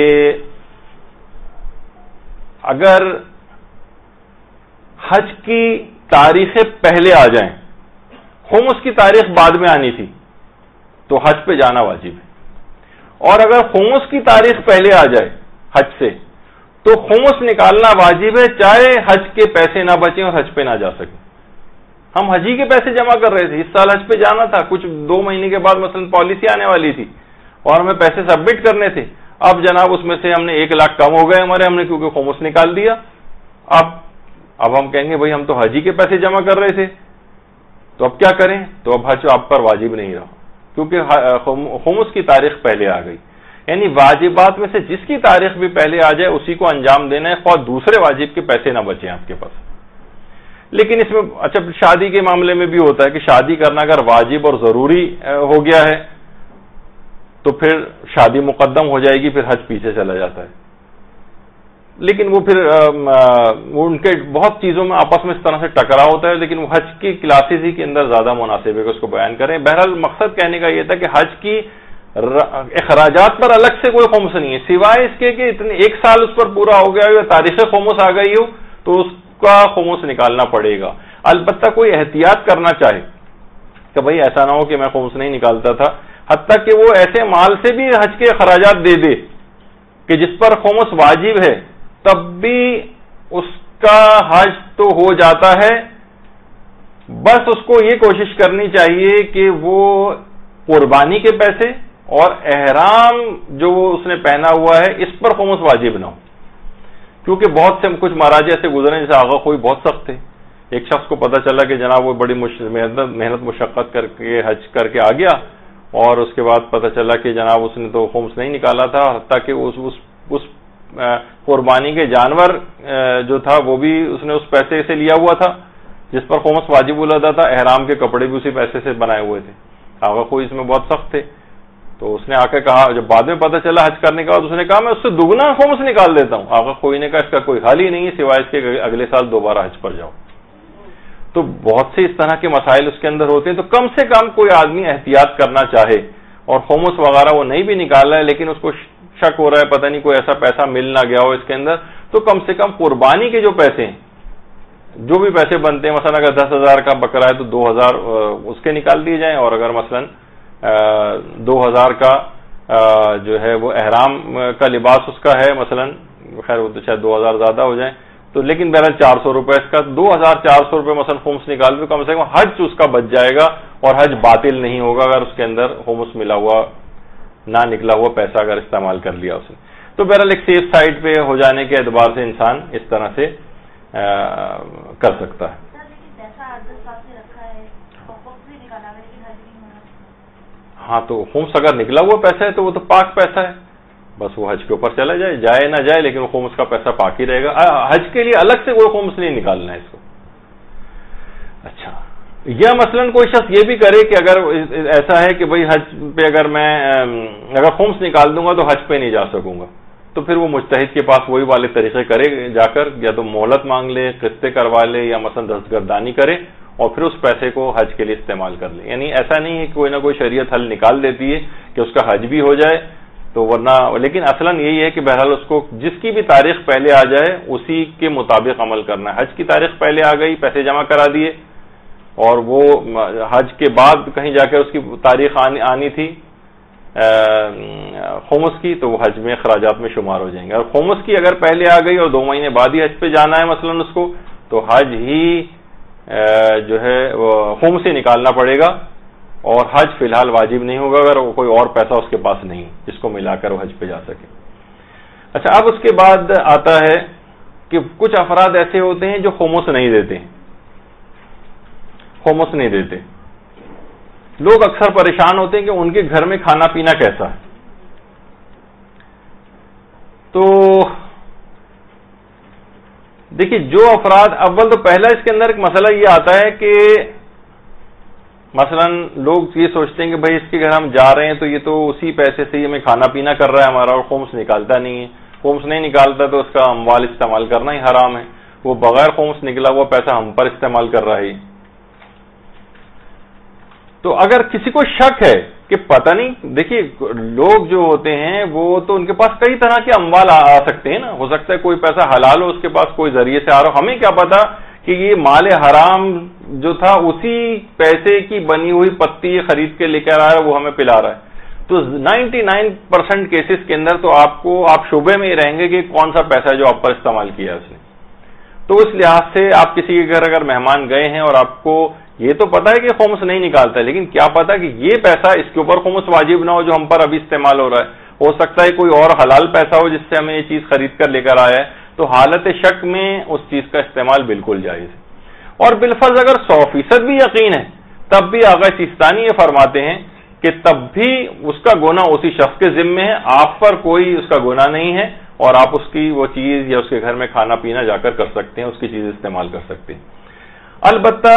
اگر حج کی تاریخیں پہلے آ جائیں خمس کی تاریخ بعد میں آنی تھی تو حج پہ جانا واجب ہے، اور اگر خمس کی تاریخ پہلے آ جائے حج سے تو خمس نکالنا واجب ہے، چاہے حج کے پیسے نہ بچیں اور حج پہ نہ جا سکیں۔ ہم حجی کے پیسے جمع کر رہے تھے، اس سال حج پہ جانا تھا، کچھ 2 مہینے کے بعد مثلا پالیسی آنے والی تھی اور ہمیں پیسے سبمٹ کرنے تھے، اب جناب اس میں سے ہم نے 1 لاکھ کم ہو گئے ہمارے، ہم نے کیونکہ خمس نکال دیا۔ اب ہم کہیں گے بھائی ہم تو حجی کے پیسے جمع کر رہے تھے، تو اب کیا کریں؟ تو اب حج آپ پر واجب نہیں رہا، کیونکہ خمس کی تاریخ پہلے آ گئی۔ یعنی واجبات میں سے جس کی تاریخ بھی پہلے آ جائے اسی کو انجام دینا ہے، خواہ دوسرے واجب کے پیسے نہ بچیں آپ کے پاس۔ لیکن اس میں اچھا شادی کے معاملے میں بھی ہوتا ہے کہ شادی کرنا اگر واجب اور ضروری ہو گیا ہے تو پھر شادی مقدم ہو جائے گی، پھر حج پیچھے چلا جاتا ہے۔ لیکن وہ پھر ان کے بہت چیزوں میں آپس میں اس طرح سے ٹکرا ہوتا ہے، لیکن وہ حج کی کلاسز ہی کے اندر زیادہ مناسب ہے کہ اس کو بیان کریں۔ بہرحال مقصد کہنے کا یہ تھا کہ حج کی اخراجات پر الگ سے کوئی خمس نہیں ہے، سوائے اس کے کہ اتنے 1 سال اس پر پورا ہو گیا ہو یا تاریخ خمس آ گئی ہو تو اس کا خمس نکالنا پڑے گا۔ البتہ کوئی احتیاط کرنا چاہے کہ بھئی ایسا نہ ہو کہ میں خمس نہیں نکالتا تھا، حتیٰ کہ وہ ایسے مال سے بھی حج کے اخراجات دے دے کہ جس پر خمس واجب ہے، تب بھی اس کا حج تو ہو جاتا ہے، بس اس کو یہ کوشش کرنی چاہیے کہ وہ قربانی کے پیسے اور احرام جو اس نے پہنا ہوا ہے اس پر خمس واجب نہ ہو، کیونکہ بہت سے کچھ مراجع سے گزرے جیسے آغا کوئی بہت سخت تھے۔ ایک شخص کو پتہ چلا کہ جناب وہ بڑی محنت مشقت کر کے حج کر کے آ گیا، اور اس کے بعد پتہ چلا کہ جناب اس نے تو خمس نہیں نکالا تھا، حتیٰ کہ اس قربانی کے جانور جو تھا وہ بھی اس نے اس پیسے سے لیا ہوا تھا جس پر خمس واجب الادا تھا، احرام کے کپڑے بھی اسی پیسے سے بنائے ہوئے تھے۔ آغا کوئی اس میں بہت سخت تھے، تو اس نے آ کے کہا، جب بعد میں پتہ چلا حج کرنے کے بعد، اس نے کہا میں اس سے دگنا خمس نکال دیتا ہوں۔ آغا کوئی نے کہا اس کا کوئی حل ہی نہیں ہے سوائے اس کے اگلے سال دوبارہ حج پر جاؤ۔ تو بہت سے اس طرح کے مسائل اس کے اندر ہوتے ہیں، تو کم سے کم کوئی آدمی احتیاط کرنا چاہے اور خمس وغیرہ وہ نہیں بھی نکال رہا ہے لیکن اس کو شک ہو رہا ہے پتہ نہیں کوئی ایسا پیسہ مل نہ گیا ہو اس کے اندر، تو کم سے کم قربانی کے جو پیسے ہیں، جو بھی پیسے بنتے ہیں، مثلا اگر 10,000 کا بکرا ہے تو 2,000 اس کے نکال دیے جائیں، اور اگر مثلا 2,000 کا جو ہے وہ احرام کا لباس اس کا ہے، مثلا خیر وہ تو شاید 2,000 زیادہ ہو جائیں تو، لیکن بہرحال 400 روپے اس کا، 2,400 روپے مثلا خمس نکال بھی، کم سے کم حج اس کا بچ جائے گا اور حج باطل نہیں ہوگا اگر اس کے اندر خمس ملا ہوا نہ نکلا ہوا پیسہ اگر استعمال کر لیا اس نے۔ تو بہرحال ایک سیف سائڈ پہ ہو جانے کے اعتبار سے انسان اس طرح سے کر سکتا ہے۔ ہاں تو خمس اگر نکلا ہوا پیسہ ہے تو وہ تو پاک پیسہ ہے، بس وہ حج کے اوپر چلا جائے، جائے نہ جائے لیکن وہ خمس کا پیسہ پاک ہی رہے گا۔ حج کے لیے الگ سے کوئی خمس نہیں نکالنا ہے اس کو۔ اچھا، یا مثلا کوئی شخص یہ بھی کرے کہ اگر ایسا ہے کہ بھئی حج پہ اگر خمس نکال دوں گا تو حج پہ نہیں جا سکوں گا، تو پھر وہ مجتہد کے پاس وہی والے طریقے کرے، جا کر یا تو مہلت مانگ لے، قسطیں کروا لے، یا مثلا دستگردانی کرے اور پھر اس پیسے کو حج کے لیے استعمال کر لے۔ یعنی ایسا نہیں ہے کہ کوئی نہ کوئی شریعت حل نکال دیتی ہے کہ اس کا حج بھی ہو جائے تو ورنہ، لیکن اصلاً یہی ہے کہ بہرحال اس کو جس کی بھی تاریخ پہلے آ جائے اسی کے مطابق عمل کرنا ہے۔ حج کی تاریخ پہلے آ گئی، پیسے جمع کرا دیے، اور وہ حج کے بعد کہیں جا کے اس کی تاریخ آنی تھی خمس کی، تو وہ حج میں اخراجات میں شمار ہو جائیں گے۔ اور خمس کی اگر پہلے آ گئی اور 2 مہینے بعد ہی حج پہ جانا ہے مثلا اس کو، تو حج ہی جو ہے وہ خمس ہی نکالنا پڑے گا، اور حج فی الحال واجب نہیں ہوگا اگر کوئی اور پیسہ اس کے پاس نہیں جس کو ملا کر وہ حج پہ جا سکے۔ اچھا، اب اس کے بعد آتا ہے کہ کچھ افراد ایسے ہوتے ہیں جو خمس نہیں دیتے، خمس نہیں دیتے۔ لوگ اکثر پریشان ہوتے ہیں کہ ان کے گھر میں کھانا پینا کیسا ہے۔ تو دیکھیے، جو افراد، اول تو پہلا اس کے اندر ایک مسئلہ یہ آتا ہے کہ مثلا لوگ یہ سوچتے ہیں کہ بھائی اس کے گھر ہم جا رہے ہیں تو یہ تو اسی پیسے سے ہمیں کھانا پینا کر رہا ہے ہمارا، اور خمس نکالتا نہیں ہے۔ خمس نہیں نکالتا تو اس کا اموال استعمال کرنا ہی حرام ہے، وہ بغیر خمس نکلا ہوا پیسہ ہم پر استعمال کر رہا ہے۔ تو اگر کسی کو شک ہے کہ پتہ نہیں، دیکھیے لوگ جو ہوتے ہیں وہ تو ان کے پاس کئی طرح کے اموال آ سکتے ہیں نا، ہو سکتا ہے کوئی پیسہ حلال ہو اس کے پاس، کوئی ذریعے سے آ رہا ہو، ہمیں کیا پتا کہ یہ مال حرام جو تھا اسی پیسے کی بنی ہوئی پتی خرید کے لے کر آ رہا ہے، وہ ہمیں پلا رہا ہے. تو 99% کیسز کے اندر تو آپ شبے میں ہی رہیں گے کہ کون سا پیسہ جو آپ پر استعمال کیا اس نے. تو اس لحاظ سے آپ کسی کے گھر اگر مہمان گئے ہیں اور آپ کو یہ تو پتا ہے کہ خمس نہیں نکالتا ہے، لیکن کیا پتا کہ یہ پیسہ اس کے اوپر خمس واجب نہ ہو جو ہم پر ابھی استعمال ہو رہا ہے، ہو سکتا ہے کوئی اور حلال پیسہ ہو جس سے ہمیں یہ چیز خرید کر لے کر آیا ہے، تو حالت شک میں اس چیز کا استعمال بالکل جائز ہے. اور بالفرض اگر 100% بھی یقین ہے تب بھی آغا سیستانی یہ فرماتے ہیں کہ تب بھی اس کا گناہ اسی شخص کے ذمے ہے، آپ پر کوئی اس کا گناہ نہیں ہے، اور آپ اس کی وہ چیز یا اس کے گھر میں کھانا پینا جا کر سکتے ہیں، اس کی چیز استعمال کر سکتے ہیں. البتہ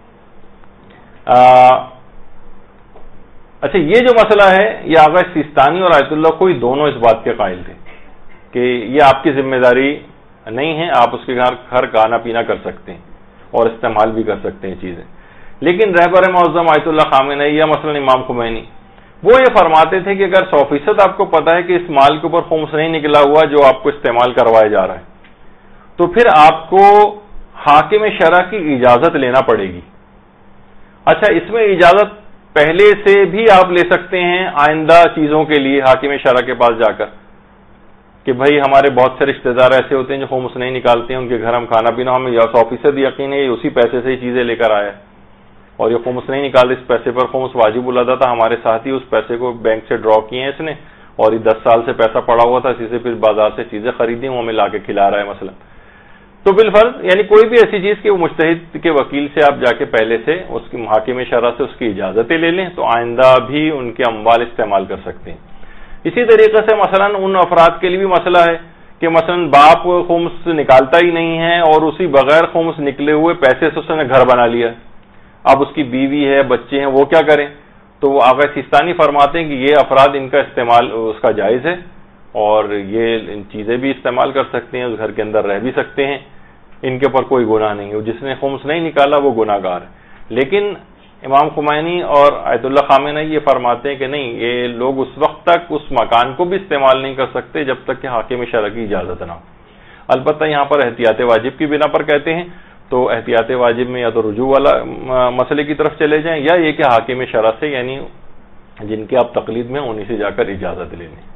اچھا یہ جو مسئلہ ہے یہ آغا سیستانی اور آیت اللہ کوئی دونوں اس بات کے قائل تھے کہ یہ آپ کی ذمہ داری نہیں ہے، آپ اس کے گھر کھانا پینا کر سکتے ہیں اور استعمال بھی کر سکتے ہیں چیزیں. لیکن رہبر معظم آیت اللہ خامنئی یا مثلا امام خمینی وہ یہ فرماتے تھے کہ اگر 100% آپ کو پتا ہے کہ اس مال کے اوپر خمس نہیں نکلا ہوا جو آپ کو استعمال کروایا جا رہا ہے، تو پھر آپ کو حاکم شرع کی اجازت لینا پڑے گی. اچھا اس میں اجازت پہلے سے بھی آپ لے سکتے ہیں آئندہ چیزوں کے لیے حاکم شرع کے پاس جا کر کہ بھائی ہمارے بہت سے رشتہ دار ایسے ہوتے ہیں جو خمس نہیں نکالتے ہیں، ان کے گھر ہم کھانا پینا، ہمیں 100% یقین ہے یہ اسی پیسے سے ہی چیزیں لے کر آیا ہے اور یہ خمس نہیں نکالتے، اس پیسے پر خمس واجب الادا تھا، ہمارے ساتھ ہی اس پیسے کو بینک سے ڈرا کیے ہیں اس نے، اور یہ 10 سال سے پیسہ پڑا ہوا تھا، اسی سے پھر بازار سے چیزیں خریدی وہ ہمیں لا کے کھلا رہا ہے مثلا. تو بالفرض یعنی کوئی بھی ایسی چیز کہ وہ مجتہد کے وکیل سے آپ جا کے پہلے سے اس کی حاکم شرع سے اس کی اجازتیں لے لیں تو آئندہ بھی ان کے اموال استعمال کر سکتے ہیں. اسی طریقے سے مثلا ان افراد کے لیے بھی مسئلہ ہے کہ مثلا باپ خمس نکالتا ہی نہیں ہے اور اسی بغیر خمس نکلے ہوئے پیسے سے اس نے گھر بنا لیا، اب اس کی بیوی ہے بچے ہیں وہ کیا کریں؟ تو وہ آغا سیستانی فرماتے ہیں کہ یہ افراد ان کا استعمال اس کا جائز ہے اور یہ ان چیزیں بھی استعمال کر سکتے ہیں، اس گھر کے اندر رہ بھی سکتے ہیں، ان کے اوپر کوئی گناہ نہیں ہے. جس نے خمس نہیں نکالا وہ گناہ گار ہے. لیکن امام خمینی اور آیت اللہ خامنئی یہ فرماتے ہیں کہ نہیں، یہ لوگ اس وقت تک اس مکان کو بھی استعمال نہیں کر سکتے جب تک کہ حاکم شرع کی اجازت نہ ہو. البتہ یہاں پر احتیاط واجب کی بنا پر کہتے ہیں تو احتیاط واجب میں یا تو رجوع والا مسئلے کی طرف چلے جائیں یا یہ کہ حاکم شرع سے یعنی جن کے آپ تقلید میں انہی سے جا کر اجازت لے لیں.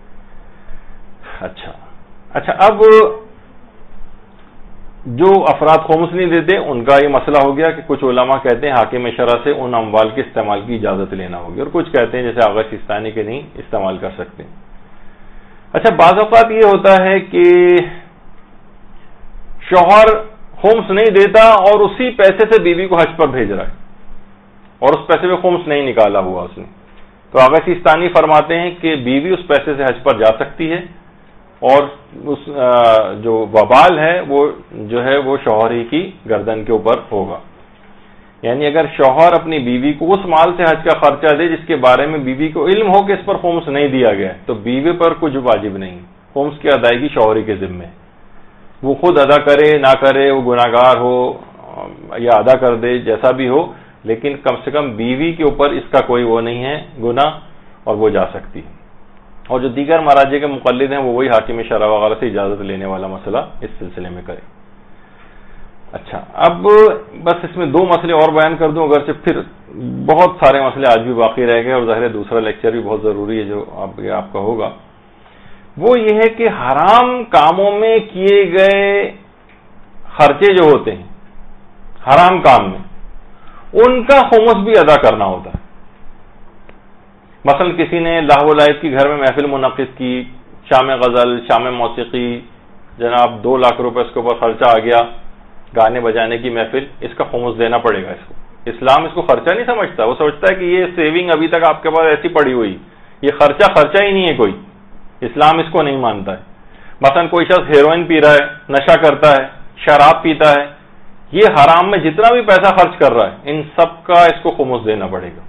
اچھا اب جو افراد خمس نہیں دیتے ان کا یہ مسئلہ ہو گیا کہ کچھ علماء کہتے ہیں حاکم شرع سے ان اموال کے استعمال کی اجازت لینا ہوگی اور کچھ کہتے ہیں جیسے آغا سیستانی کے نہیں استعمال کر سکتے. اچھا بعض اوقات یہ ہوتا ہے کہ شوہر خمس نہیں دیتا اور اسی پیسے سے بیوی کو حج پر بھیج رہا ہے اور اس پیسے میں خمس نہیں نکالا ہوا اس نے، تو آغا سیستانی فرماتے ہیں کہ بیوی اس پیسے سے حج پر جا سکتی ہے اور اس جو وبال ہے وہ جو ہے وہ شوہر ہی کی گردن کے اوپر ہوگا. یعنی اگر شوہر اپنی بیوی کو اس مال سے حج کا خرچہ دے جس کے بارے میں بیوی کو علم ہو کہ اس پر خمس نہیں دیا گیا تو بیوی پر کچھ واجب نہیں، خمس کی ادائیگی شوہر کے ذمے، وہ خود ادا کرے نہ کرے، وہ گناہگار ہو یا ادا کر دے جیسا بھی ہو، لیکن کم سے کم بیوی کے اوپر اس کا کوئی وہ نہیں ہے گناہ اور وہ جا سکتی ہے. اور جو دیگر مراجع کے مقلد ہیں وہ وہی حاکم شرع وغیرہ سے اجازت لینے والا مسئلہ اس سلسلے میں کرے. اچھا اب بس اس میں 2 مسئلے اور بیان کر دوں، اگرچہ پھر بہت سارے مسئلے آج بھی باقی رہ گئے اور ظاہر دوسرا لیکچر بھی بہت ضروری ہے جو آپ کا ہوگا. وہ یہ ہے کہ حرام کاموں میں کیے گئے خرچے جو ہوتے ہیں حرام کام میں ان کا خمس بھی ادا کرنا ہوتا ہے. مثلا کسی نے لاہ و لعب کی گھر میں محفل منعقد کی، شام غزل، شام موسیقی، جناب 2 لاکھ روپے اس کے اوپر خرچہ آ گیا، گانے بجانے کی محفل، اس کا خمس دینا پڑے گا اس کو. اسلام اس کو خرچہ نہیں سمجھتا، وہ سمجھتا ہے کہ یہ سیونگ ابھی تک آپ کے پاس ایسی پڑی ہوئی، یہ خرچہ ہی نہیں ہے کوئی، اسلام اس کو نہیں مانتا ہے. مثلا کوئی شخص ہیروئن پی رہا ہے، نشہ کرتا ہے، شراب پیتا ہے، یہ حرام میں جتنا بھی پیسہ خرچ کر رہا ہے ان سب کا اس کو خمس دینا پڑے گا،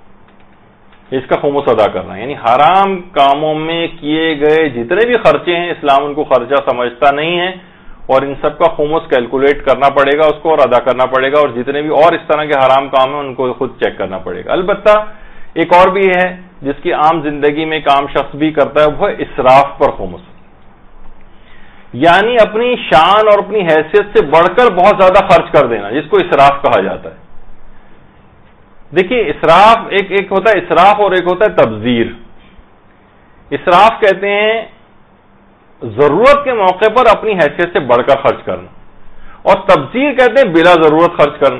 اس کا خمس ادا کرنا ہے. یعنی حرام کاموں میں کیے گئے جتنے بھی خرچے ہیں اسلام ان کو خرچہ سمجھتا نہیں ہے اور ان سب کا خمس کیلکولیٹ کرنا پڑے گا اس کو اور ادا کرنا پڑے گا، اور جتنے بھی اور اس طرح کے حرام کام ہیں ان کو خود چیک کرنا پڑے گا. البتہ ایک اور بھی ہے جس کی عام زندگی میں ایک عام شخص بھی کرتا ہے، وہ ہے اسراف پر خمس. یعنی اپنی شان اور اپنی حیثیت سے بڑھ کر بہت زیادہ خرچ کر دینا، جس کو اسراف کہا جاتا ہے. دیکھیے اسراف ایک ہوتا ہے اسراف اور ایک ہوتا ہے تبذیر. اسراف کہتے ہیں ضرورت کے موقع پر اپنی حیثیت سے بڑھ کر خرچ کرنا، اور تبذیر کہتے ہیں بلا ضرورت خرچ کرنا.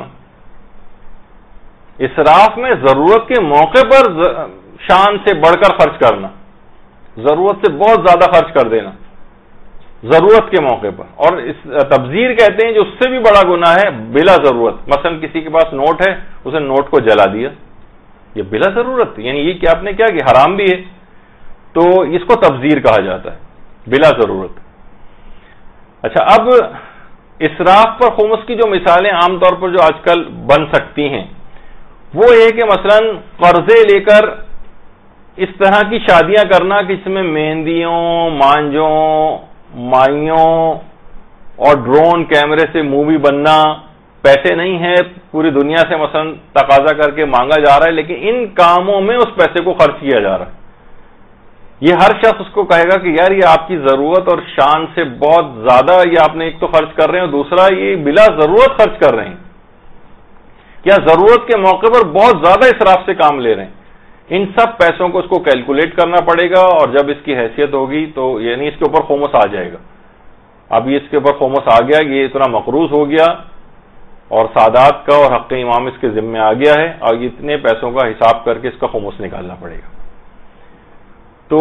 اسراف میں ضرورت کے موقع پر شان سے بڑھ کر خرچ کرنا، ضرورت سے بہت زیادہ خرچ کر دینا ضرورت کے موقع پر. اور تبذیر کہتے ہیں جو اس سے بھی بڑا گناہ ہے بلا ضرورت. مثلا کسی کے پاس نوٹ ہے، اسے نوٹ کو جلا دیا، یہ بلا ضرورت، یعنی یہ کہ آپ نے کیا کہ حرام بھی ہے، تو اس کو تبذیر کہا جاتا ہے بلا ضرورت. اچھا، اب اسراف پر خمس کی جو مثالیں عام طور پر جو آج کل بن سکتی ہیں وہ یہ کہ مثلا قرضے لے کر اس طرح کی شادیاں کرنا کہ جس میں مہندیوں، مانجوں، مائیوں اور ڈرون کیمرے سے مووی بننا. پیسے نہیں ہے، پوری دنیا سے مثلا تقاضا کر کے مانگا جا رہا ہے، لیکن ان کاموں میں اس پیسے کو خرچ کیا جا رہا ہے. یہ ہر شخص اس کو کہے گا کہ یار یہ آپ کی ضرورت اور شان سے بہت زیادہ یہ آپ نے ایک تو خرچ کر رہے ہیں اور دوسرا یہ بلا ضرورت خرچ کر رہے ہیں، کیا ضرورت کے موقع پر بہت زیادہ اسراف سے کام لے رہے ہیں. ان سب پیسوں کو اس کو کیلکولیٹ کرنا پڑے گا، اور جب اس کی حیثیت ہوگی تو یعنی اس کے اوپر خمس آ جائے گا. اب یہ اس کے اوپر خمس آ گیا، یہ اتنا مقروض ہو گیا اور سادات کا اور حق امام اس کے ذمہ آ گیا ہے، اور اتنے پیسوں کا حساب کر کے اس کا خمس نکالنا پڑے گا. تو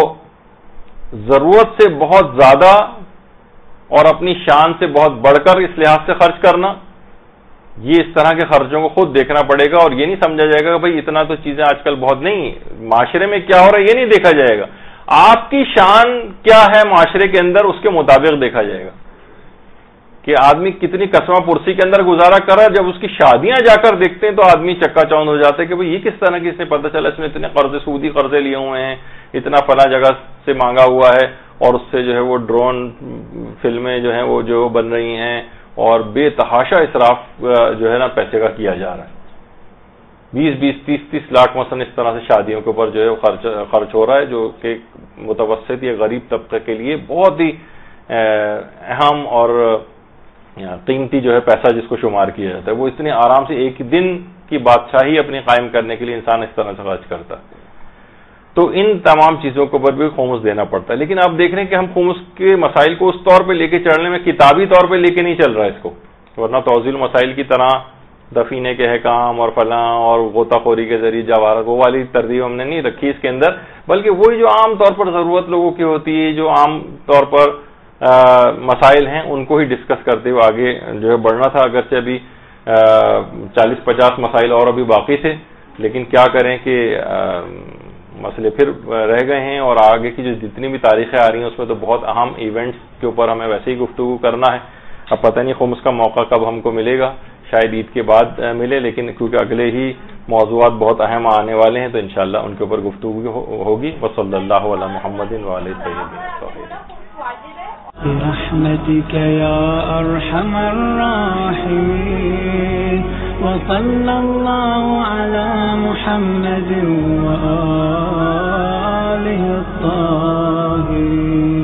ضرورت سے بہت زیادہ اور اپنی شان سے بہت بڑھ کر اس لحاظ سے خرچ کرنا، یہ اس طرح کے خرچوں کو خود دیکھنا پڑے گا. اور یہ نہیں سمجھا جائے گا کہ بھائی اتنا تو چیزیں آج کل بہت نہیں، معاشرے میں کیا ہو رہا ہے یہ نہیں دیکھا جائے گا. آپ کی شان کیا ہے معاشرے کے اندر اس کے مطابق دیکھا جائے گا کہ آدمی کتنی قسمہ پرسی کے اندر گزارا کر رہا ہے. جب اس کی شادیاں جا کر دیکھتے ہیں تو آدمی چکا چوند ہو جاتا ہے کہ بھئی یہ کس طرح کی، اس نے پتہ چلا اس نے اتنے قرضے سودی قرضے لیے ہوئے ہیں، اتنا فلاں جگہ سے مانگا ہوا ہے، اور اس سے جو ہے وہ ڈرون فلمیں جو ہیں وہ جو بن رہی ہیں، اور بے تحاشا اسراف جو ہے نا پیسے کا کیا جا رہا ہے. 20-20 30-30 لاکھ مثلا اس طرح سے شادیوں کے اوپر جو ہے خرچ ہو رہا ہے، جو کہ متوسط یا غریب طبقے کے لیے بہت ہی اہم اور قیمتی جو ہے پیسہ جس کو شمار کیا جاتا ہے. وہ اتنے آرام سے ایک دن کی بادشاہی اپنی قائم کرنے کے لیے انسان اس طرح سے خرچ کرتا ہے. تو ان تمام چیزوں کے اوپر بھی خمس دینا پڑتا ہے. لیکن آپ دیکھ رہے ہیں کہ ہم خمس کے مسائل کو اس طور پہ لے کے چلنے میں کتابی طور پہ لے کے نہیں چل رہا ہے اس کو، ورنہ توضیح المسائل کی طرح دفینے کے احکام اور فلاں اور غوطہ خوری کے ذریعے جواہرات وہ والی ترتیب ہم نے نہیں رکھی اس کے اندر، بلکہ وہی جو عام طور پر ضرورت لوگوں کی ہوتی ہے، جو عام طور پر مسائل ہیں ان کو ہی ڈسکس کرتے ہوئے آگے جو ہے بڑھنا تھا. اگرچہ ابھی 40-50 مسائل اور ابھی باقی تھے، لیکن کیا کریں کہ مسئلے پھر رہ گئے ہیں، اور آگے کی جو جتنی بھی تاریخیں آ رہی ہیں اس میں تو بہت اہم ایونٹس کے اوپر ہمیں ویسے ہی گفتگو کرنا ہے. اب پتہ نہیں خمس کا موقع کب ہم کو ملے گا، شاید عید کے بعد ملے، لیکن کیونکہ اگلے ہی موضوعات بہت اہم آنے والے ہیں تو انشاءاللہ ان کے اوپر گفتگو ہوگی. وصلی اللہ علی محمد وعلی الطیبین. برحمتك يا أرحم الراحمين وصلى الله على محمد وآله الطاهرين.